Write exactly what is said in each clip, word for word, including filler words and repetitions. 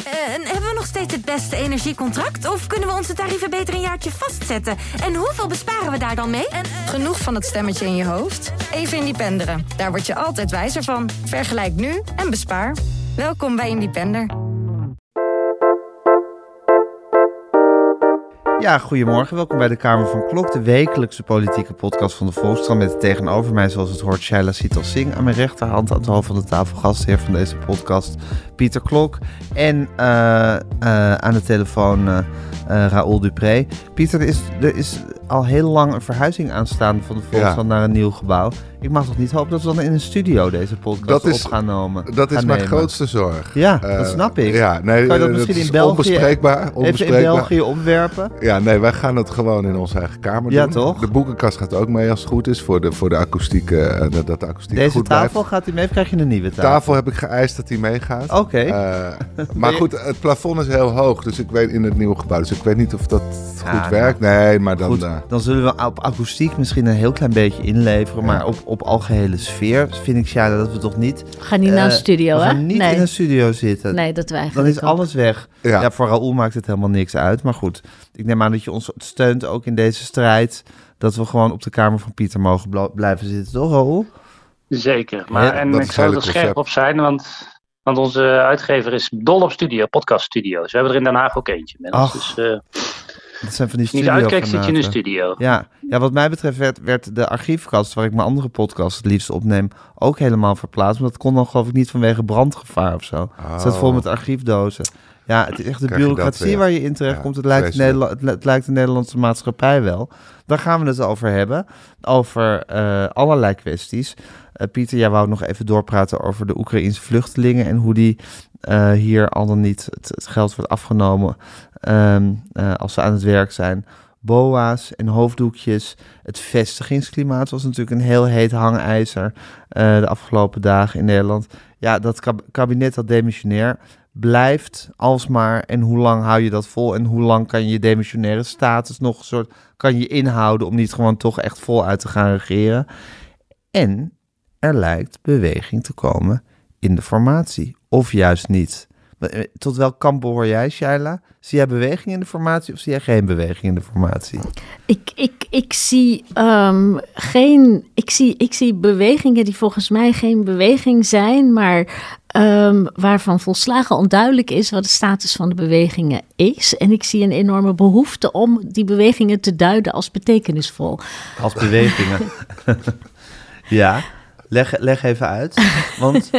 En hebben we nog steeds het beste energiecontract? Of kunnen we onze tarieven beter een jaartje vastzetten? En hoeveel besparen we daar dan mee? En, uh... Genoeg van het stemmetje in je hoofd? Even Independeren. Daar word je altijd wijzer van. Vergelijk nu en bespaar. Welkom bij Independer. Ja, goedemorgen. Welkom bij de Kamer van Klok, de wekelijkse politieke podcast van de Volkskrant. Met tegenover mij, zoals het hoort, Shaila Sital Singh. Aan mijn rechterhand, aan het hoofd van de tafel, gastheer van deze podcast, Pieter Klok. En uh, uh, aan de telefoon uh, uh, Raoul Dupré. Pieter, er is, er is al heel lang een verhuizing aanstaan van de Volkskrant ja. naar een nieuw gebouw. Ik mag toch niet hopen dat we dan in een studio deze podcast dat is, op gaan nemen? Dat is gaan mijn nemen. grootste zorg. Ja, uh, dat snap ik. Ja, nee, kan je dat misschien dat in België, onbespreekbaar, onbespreekbaar. even in België opwerpen? Ja, nee, wij gaan het gewoon in onze eigen kamer ja, doen. Toch? De boekenkast gaat ook mee als het goed is, voor de, voor de akoestiek, uh, dat, dat de akoestiek Deze goed tafel blijft. gaat hij mee of krijg je een nieuwe tafel? Tafel heb ik geëist dat hij meegaat. Oké. Okay. Uh, maar goed, het plafond is heel hoog, dus ik weet in het nieuwe gebouw. Dus ik weet niet of dat ja, goed werkt. Nee, maar dan... Goed, Uh, dan zullen we op akoestiek misschien een heel klein beetje inleveren, ja. maar op, op algehele sfeer vind ik, Shaila, dat we toch niet... We gaan niet uh, naar een studio, hè? We gaan niet nee. in een studio zitten. Nee, dat wij Dan is alles weg. Ja. ja, voor Raoul maakt het helemaal niks uit. Maar goed, ik neem aan dat je ons steunt ook in deze strijd, dat we gewoon op de kamer van Pieter mogen bl- blijven zitten, toch, Raoul? Zeker. Maar, ja, en ik zou er scherp op zijn, want... Want onze uitgever is dol op studio, podcaststudio's. We hebben er in Den Haag ook eentje. Ach, dus uh, dat zijn van die niet uitkijkt, zit je in een studio. Ja, ja, wat mij betreft werd, werd de archiefkast, waar ik mijn andere podcast het liefst opneem, ook helemaal verplaatst. Maar dat kon dan geloof ik niet vanwege brandgevaar of zo. Oh. Het staat vol met archiefdozen. Ja, het is echt de bureaucratie waar je in terecht komt. Ja, het, lijkt Nederla- het, het lijkt de Nederlandse maatschappij wel. Daar gaan we het over hebben. Over uh, allerlei kwesties. Uh, Pieter, jij wou nog even doorpraten over de Oekraïense vluchtelingen en hoe die uh, hier al dan niet het, het geld wordt afgenomen um, uh, als ze aan het werk zijn. Boa's en hoofddoekjes. Het vestigingsklimaat was natuurlijk een heel heet hangijzer uh, de afgelopen dagen in Nederland. Ja, dat kab- kabinet dat demissionair blijft alsmaar. En hoe lang hou je dat vol? En hoe lang kan je je demissionaire status nog een soort kan je inhouden om niet gewoon toch echt voluit te gaan regeren? En er lijkt beweging te komen in de formatie. Of juist niet. Tot welk kamp behoor jij, Shaila? Zie jij beweging in de formatie of zie jij geen beweging in de formatie? Ik, ik, ik, zie, um, geen, ik, zie, ik zie bewegingen die volgens mij geen beweging zijn, maar um, waarvan volslagen onduidelijk is wat de status van de bewegingen is. En ik zie een enorme behoefte om die bewegingen te duiden als betekenisvol. Als bewegingen? Ja. Leg, leg even uit, want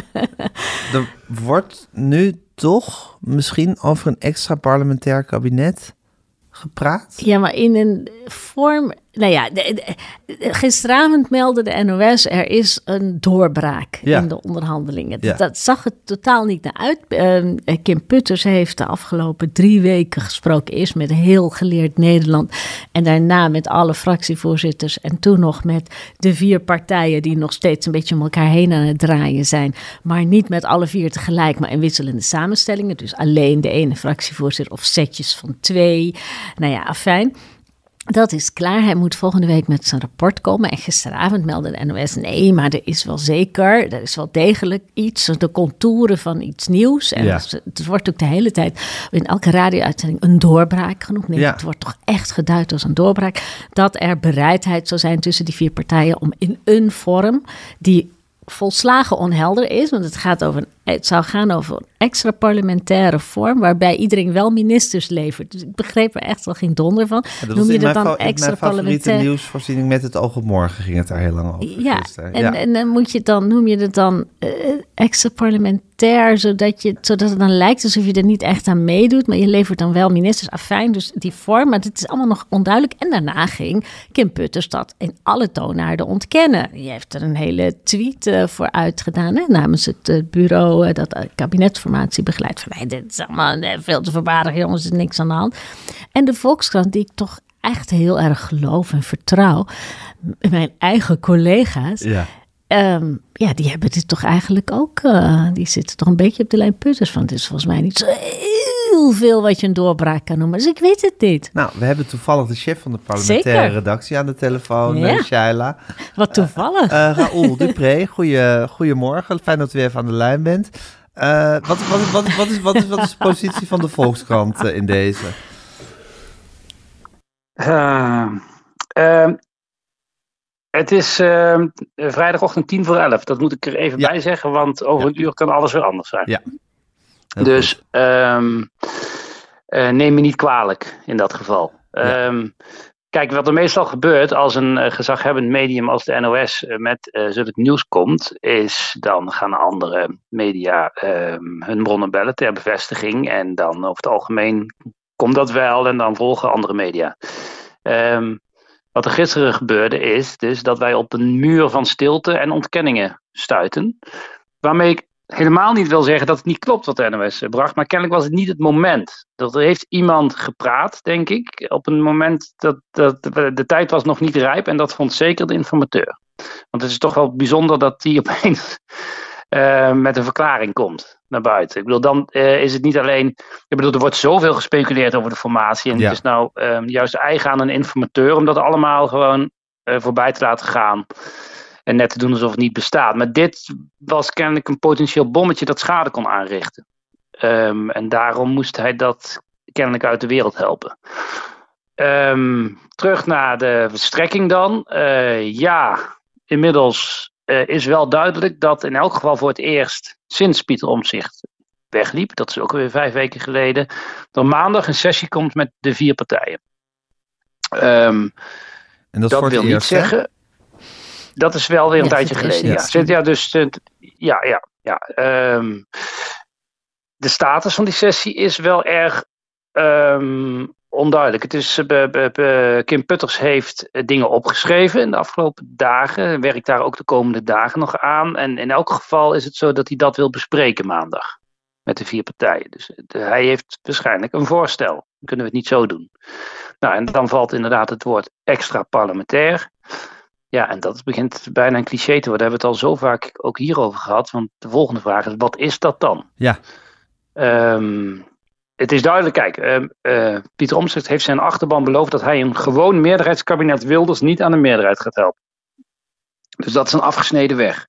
er wordt nu toch misschien over een extra parlementair kabinet gepraat? Ja, maar in een vorm... Nou ja, de, de, de, gisteravond meldde de N O S, er is een doorbraak ja. in de onderhandelingen. Ja. Dat, dat zag er totaal niet naar uit. Uh, Kim Putters heeft de afgelopen drie weken gesproken, eerst met heel geleerd Nederland en daarna met alle fractievoorzitters en toen nog met de vier partijen die nog steeds een beetje om elkaar heen aan het draaien zijn, maar niet met alle vier tegelijk, maar in wisselende samenstellingen. Dus alleen de ene fractievoorzitter of setjes van twee. Nou ja, afijn. Dat is klaar. Hij moet volgende week met zijn rapport komen. En gisteravond meldde de N O S, nee, maar er is wel zeker, er is wel degelijk iets, de contouren van iets nieuws. En ja. het, het wordt ook de hele tijd in elke radio-uitzending een doorbraak genoemd. Nee, ja. Het wordt toch echt geduid als een doorbraak. Dat er bereidheid zou zijn tussen die vier partijen om in een vorm die volslagen onhelder is, want het gaat over, het zou gaan over een extra parlementaire vorm, waarbij iedereen wel ministers levert. Dus ik begreep er echt wel geen donder van. Ja, dat Noem je dat dan fa- extra parlementaire? Mijn favoriete nieuwsvoorziening met het oog op morgen ging het daar heel lang over. Ja, en, ja. en dan moet je dan, noem je het dan uh, extra parlementair, zodat, je, zodat het dan lijkt alsof je er niet echt aan meedoet, maar je levert dan wel ministers. Afijn, dus die vorm, maar dit is allemaal nog onduidelijk. En daarna ging Kim Putters dat in alle toonaarden ontkennen. Die heeft er een hele tweet uh, voor uitgedaan, hè, namens het uh, bureau uh, dat de kabinetsformatie begeleidt. Van, nee, dit is allemaal uh, veel te voorbarig, jongens, er is niks aan de hand. En de Volkskrant, die ik toch echt heel erg geloof en vertrouw, mijn eigen collega's, ja. Um, ja, die hebben dit toch eigenlijk ook, uh, die zitten toch een beetje op de lijn Putters, want het is volgens mij niet zo heel veel wat je een doorbraak kan noemen. Dus ik weet het niet. Nou, we hebben toevallig de chef van de parlementaire Zeker. redactie aan de telefoon, ja. uh, Shaila. Wat toevallig. Uh, uh, Raoul Dupré, goeie, goedemorgen. Fijn dat u even aan de lijn bent. Uh, wat, wat, wat, wat, is, wat, is, wat is de positie van de Volkskrant uh, in deze? Uh, uh, het is uh, vrijdagochtend tien voor elf. Dat moet ik er even ja. bij zeggen, want over ja. een uur kan alles weer anders zijn. Ja. Dus um, uh, neem me niet kwalijk in dat geval. Ja. Um, kijk, wat er meestal gebeurt als een uh, gezaghebbend medium als de N O S uh, met uh, zulk nieuws komt, is dan gaan andere media uh, hun bronnen bellen ter bevestiging. En dan over het algemeen komt dat wel en dan volgen andere media. Um, wat er gisteren gebeurde is dus dat wij op een muur van stilte en ontkenningen stuiten. Waarmee ik helemaal niet wil zeggen dat het niet klopt wat de N O S bracht, maar kennelijk was het niet het moment. Er heeft iemand gepraat, denk ik, op een moment dat, dat de, de tijd was nog niet rijp en dat vond zeker de informateur. Want het is toch wel bijzonder dat die opeens uh, met een verklaring komt naar buiten. Ik bedoel, dan uh, is het niet alleen, ik bedoel, er wordt zoveel gespeculeerd over de formatie en ja. het is nou uh, juist eigen aan een informateur om dat allemaal gewoon uh, voorbij te laten gaan. En net te doen alsof het niet bestaat. Maar dit was kennelijk een potentieel bommetje dat schade kon aanrichten. Um, en daarom moest hij dat kennelijk uit de wereld helpen. Um, terug naar de verstrekking dan. Uh, ja, inmiddels uh, is wel duidelijk dat in elk geval voor het eerst sinds Pieter Omtzigt wegliep, dat is ook alweer vijf weken geleden, er maandag een sessie komt met de vier partijen. Um, en dat, dat voor wil het niet eerst, zeggen... Hè? Dat is wel weer een ja, tijdje geleden. Ja. Ja. ja, dus ja, ja, ja. Um, de status van die sessie is wel erg um, onduidelijk. Het is, uh, be, be, be, Kim Putters heeft uh, dingen opgeschreven in de afgelopen dagen. Werkt daar ook de komende dagen nog aan. En in elk geval is het zo dat hij dat wil bespreken maandag. Met de vier partijen. Dus de, hij heeft waarschijnlijk een voorstel. Dan kunnen we het niet zo doen. Nou, en dan valt inderdaad het woord extra parlementair. Ja, en dat begint bijna een cliché te worden. Daar hebben we het al zo vaak ook hierover gehad. Want de volgende vraag is, wat is dat dan? Ja. Um, het is duidelijk, kijk, uh, uh, Pieter Omtzigt heeft zijn achterban beloofd dat hij een gewoon meerderheidskabinet Wilders niet aan de meerderheid gaat helpen. Dus dat is een afgesneden weg.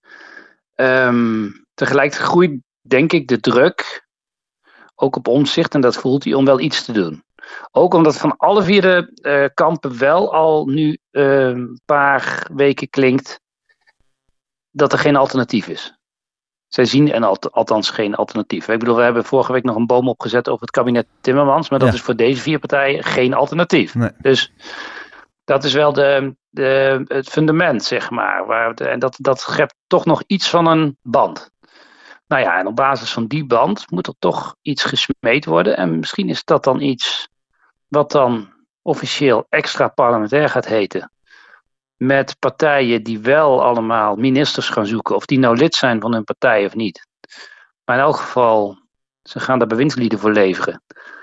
Um, tegelijkertijd groeit, denk ik, de druk ook op Omtzigt, en dat voelt hij, om wel iets te doen. Ook omdat van alle vier de uh, kampen wel al nu uh, een paar weken klinkt dat er geen alternatief is. Zij zien en alt- althans geen alternatief. Ik bedoel, we hebben vorige week nog een boom opgezet over het kabinet Timmermans, maar dat ja. is voor deze vier partijen geen alternatief. Nee. Dus dat is wel de, de, het fundament, zeg maar. Waar de, en dat, dat schept toch nog iets van een band. Nou ja, en op basis van die band moet er toch iets gesmeed worden. En misschien is dat dan iets wat dan officieel extra parlementair gaat heten. Met partijen die wel allemaal ministers gaan zoeken. Of die nou lid zijn van hun partij of niet. Maar in elk geval, ze gaan daar bewindslieden voor leveren.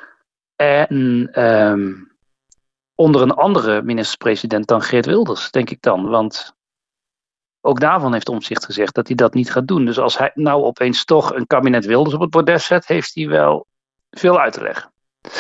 En um, onder een andere minister-president dan Geert Wilders, denk ik dan. Want ook daarvan heeft Omtzigt gezegd dat hij dat niet gaat doen. Dus als hij nou opeens toch een kabinet Wilders op het bordes zet, heeft hij wel veel uit te leggen.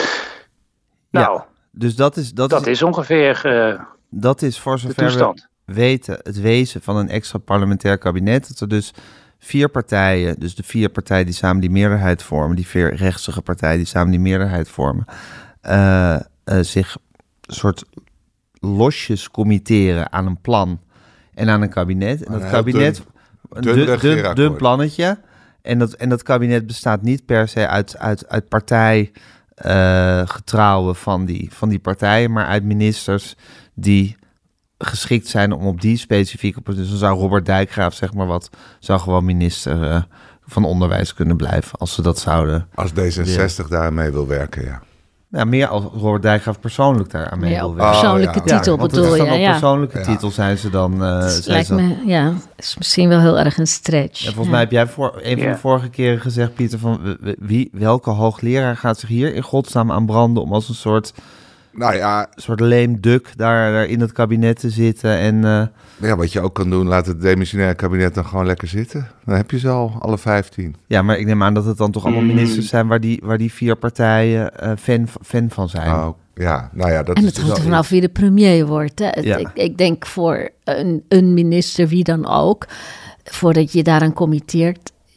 Nou, ja, dus dat is, dat dat is, is ongeveer uh, dat is voor zover we weten het wezen van een extra parlementair kabinet. Dat er dus vier partijen, dus de vier partijen die samen die meerderheid vormen, die vier rechtsige partijen die samen die meerderheid vormen, uh, uh, zich een soort losjes committeren aan een plan en aan een kabinet. En dat kabinet, dun, dun, dun, dun, dun plannetje. En dat, en dat kabinet bestaat niet per se uit, uit, uit partij uh, getrouwen van die, van die partijen, maar uit ministers die geschikt zijn om op die specifieke positie. Dus dan zou Robert Dijkgraaf, zeg maar wat, zou gewoon minister uh, van Onderwijs kunnen blijven, als ze dat zouden. Als D zesenzestig ja. daarmee wil werken, ja. Ja, meer als Robert Dijkgraaf persoonlijk daar aan mee ja, wil werken. Persoonlijke oh, ja. titel ja, bedoel je, ja. ja. persoonlijke ja. titel zijn ze dan. Uh, het zijn lijkt ze me, ja, is misschien wel heel erg een stretch. Ja, volgens ja. mij heb jij voor, een van ja. de vorige keren gezegd, Pieter, van wie, welke hoogleraar gaat zich hier in godsnaam aan branden om als een soort, nou ja, soort lame duck daar, daar in het kabinet te zitten en uh, ja, wat je ook kan doen, laat het demissionair kabinet dan gewoon lekker zitten. Dan heb je ze al, alle vijftien. Ja, maar ik neem aan dat het dan toch allemaal ministers zijn waar die, waar die vier partijen uh, fan, fan van zijn. Oh, ja, nou ja, dat en is het dus hangt er al... vanaf wie de premier wordt. Hè. Het, Ja. ik, ik denk voor een, een minister, wie dan ook, voordat je daaraan committeert,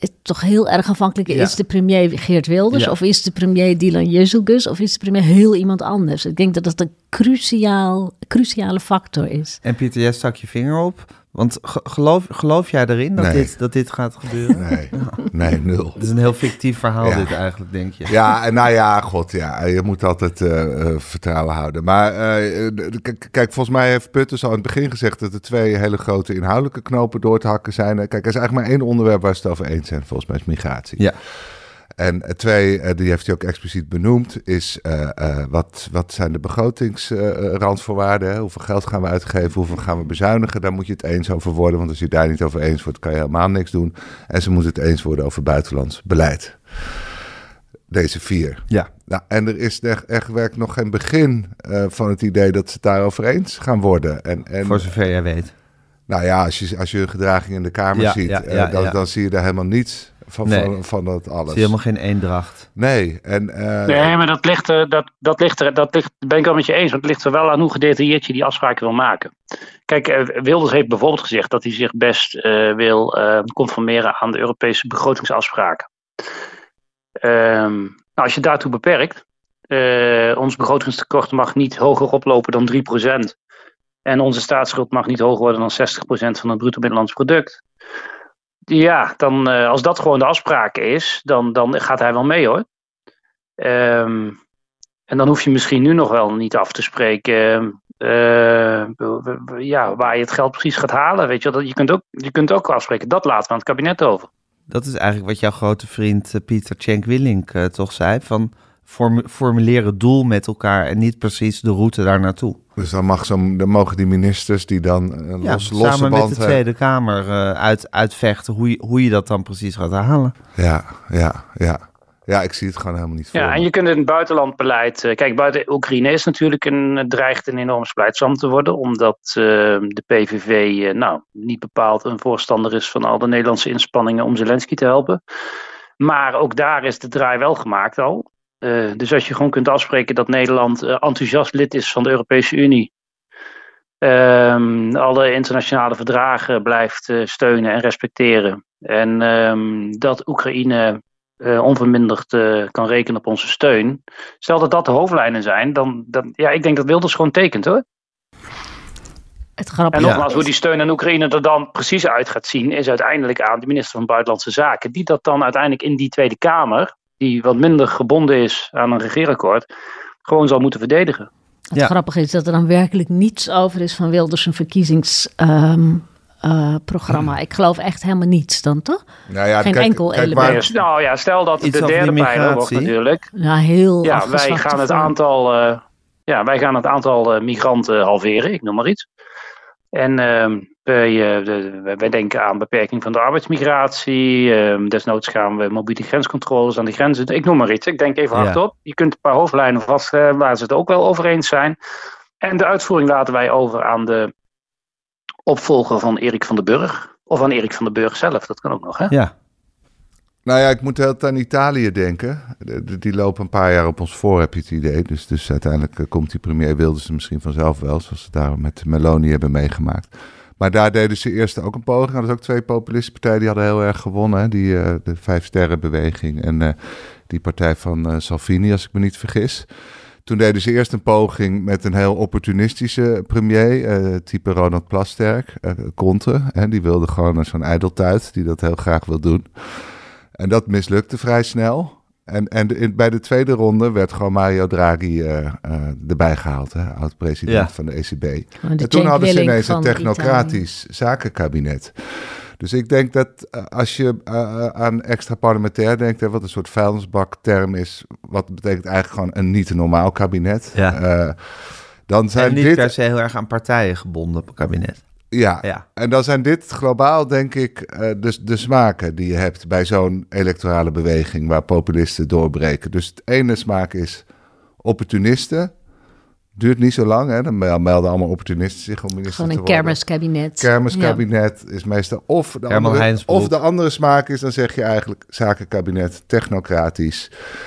het toch heel erg afhankelijk. Ja. Is de premier Geert Wilders ja. of is de premier Dylan Jezus of is de premier heel iemand anders? Ik denk dat dat een cruciaal, cruciale factor is. En Pieter, jij stak je vinger op. Want geloof, geloof jij erin dat, nee. dit, dat dit gaat gebeuren? Nee, nee, nul. Het is een heel fictief verhaal ja. dit eigenlijk, denk je. Ja, en nou ja, god, ja, je moet altijd uh, uh, vertrouwen houden. Maar uh, k- kijk, volgens mij heeft Putters al in het begin gezegd dat er twee hele grote inhoudelijke knopen door te hakken zijn. Kijk, er is eigenlijk maar één onderwerp waar ze het over eens zijn, volgens mij is migratie. Ja. En twee, die heeft hij ook expliciet benoemd, is uh, uh, wat, wat zijn de begrotingsrandvoorwaarden? Uh, hoeveel geld gaan we uitgeven? Hoeveel gaan we bezuinigen? Daar moet je het eens over worden, want als je daar niet over eens wordt, kan je helemaal niks doen. En ze moeten het eens worden over buitenlands beleid. Deze vier. Ja. Nou, en er is echt, echt werkelijk nog geen begin uh, van het idee dat ze het daarover eens gaan worden. En, en, Voor zover jij weet. Nou ja, als je, als je hun gedraging in de Kamer ja, ziet, ja, ja, uh, dan, ja. dan zie je daar helemaal niets van, nee. van, van dat alles. Zie je helemaal geen eendracht. Nee. En, uh, nee, maar dat ligt, uh, dat, dat ligt er, dat ligt, ben ik wel met je eens, want het ligt er wel aan hoe gedetailleerd je die afspraken wil maken. Kijk, uh, Wilders heeft bijvoorbeeld gezegd dat hij zich best uh, wil uh, conformeren aan de Europese begrotingsafspraken. Um, nou, als je daartoe beperkt, uh, ons begrotingstekort mag niet hoger oplopen dan drie procent. En onze staatsschuld mag niet hoger worden dan zestig procent van het bruto binnenlands product. Ja, dan, uh, als dat gewoon de afspraak is, dan, dan gaat hij wel mee hoor. Um, en dan hoef je misschien nu nog wel niet af te spreken uh, ja, waar je het geld precies gaat halen. Weet je, dat, je, kunt ook, je kunt ook afspreken, dat laten we aan het kabinet over. Dat is eigenlijk wat jouw grote vriend uh, Pieter Cenk-Willink uh, toch zei, van form- formuleren het doel met elkaar en niet precies de route daar naartoe. Dus dan, mag zo, dan mogen die ministers die dan uh, ja, los, losse samen band met de Tweede Kamer uh, uit, uitvechten hoe je, hoe je dat dan precies gaat halen. Ja, ja, ja. Ja, ik zie het gewoon helemaal niet voor. Ja, en je kunt in het buitenlandbeleid... Uh, kijk, buiten Oekraïne is natuurlijk een, dreigt een enorm splijtsam te worden, omdat uh, de P V V uh, nou, niet bepaald een voorstander is van al de Nederlandse inspanningen om Zelensky te helpen. Maar ook daar is de draai wel gemaakt al. Uh, dus als je gewoon kunt afspreken dat Nederland uh, enthousiast lid is van de Europese Unie, um, alle internationale verdragen blijft uh, steunen en respecteren, en um, dat Oekraïne uh, onverminderd uh, kan rekenen op onze steun. Stel dat dat de hoofdlijnen zijn, dan, dan ja, ik denk dat Wilders gewoon tekent hoor. Het grappige en nogmaals, is... hoe die steun aan Oekraïne er dan precies uit gaat zien, is uiteindelijk aan de minister van Buitenlandse Zaken, die dat dan uiteindelijk in die Tweede Kamer, die wat minder gebonden is aan een regeerakkoord, gewoon zal moeten verdedigen. Het ja. grappige is dat er dan werkelijk niets over is van Wilders een verkiezingsprogramma. Um, uh, hmm. Ik geloof echt helemaal niets dan, toch? Nou ja, Geen kijk, enkel kijk, element. Maar, nou ja, stel dat het de derde pijler wordt natuurlijk. Ja, heel ja, wij gaan het aantal, uh, ja, wij gaan het aantal uh, migranten halveren, ik noem maar iets. En uh, wij, uh, de, wij denken aan beperking van de arbeidsmigratie. Uh, desnoods gaan we mobiele grenscontroles aan de grenzen. Ik noem maar iets. Ik denk even ja. hardop. Je kunt een paar hoofdlijnen vaststellen waar ze het ook wel over eens zijn. En de uitvoering laten wij over aan de opvolger van Erik van den Burg. Of aan Erik van den Burg zelf. Dat kan ook nog, hè? Ja. Nou ja, ik moet heel aan Italië denken. De, de, die lopen een paar jaar op ons voor, heb je het idee. Dus, dus uiteindelijk uh, komt die premier Wilders misschien vanzelf wel, zoals ze daar met Meloni hebben meegemaakt. Maar daar deden ze eerst ook een poging. Er hadden ook twee populistenpartijen die hadden heel erg gewonnen. Hè? Die, uh, de Vijfsterrenbeweging en uh, die partij van uh, Salvini, als ik me niet vergis. Toen deden ze eerst een poging met een heel opportunistische premier, uh, type Ronald Plasterk, uh, Conte. Hè? Die wilde gewoon zo'n ijdeltuit, die dat heel graag wil doen. En dat mislukte vrij snel. En, en de, in, bij de tweede ronde werd gewoon Mario Draghi uh, uh, erbij gehaald, hè, oud-president ja. van de E C B. Oh, en toen hadden ze ineens een technocratisch Italië. zakenkabinet. Dus ik denk dat uh, als je uh, aan extra parlementair denkt, hè, wat een soort vuilnisbakterm is, wat betekent eigenlijk gewoon een niet normaal kabinet. Ja. Uh, dan zijn en niet dit per se heel erg aan partijen gebonden op een kabinet. Ja. ja, en dan zijn dit globaal, denk ik, uh, de, de smaken die je hebt bij zo'n electorale beweging waar populisten doorbreken. Dus het ene smaak is opportunisten. Duurt niet zo lang, hè? Dan melden allemaal opportunisten zich om minister Gewoon te een worden. kermiskabinet. Kermiskabinet ja. is meestal... Of de, andere, of de andere smaak is, dan zeg je eigenlijk zakenkabinet, technocratisch.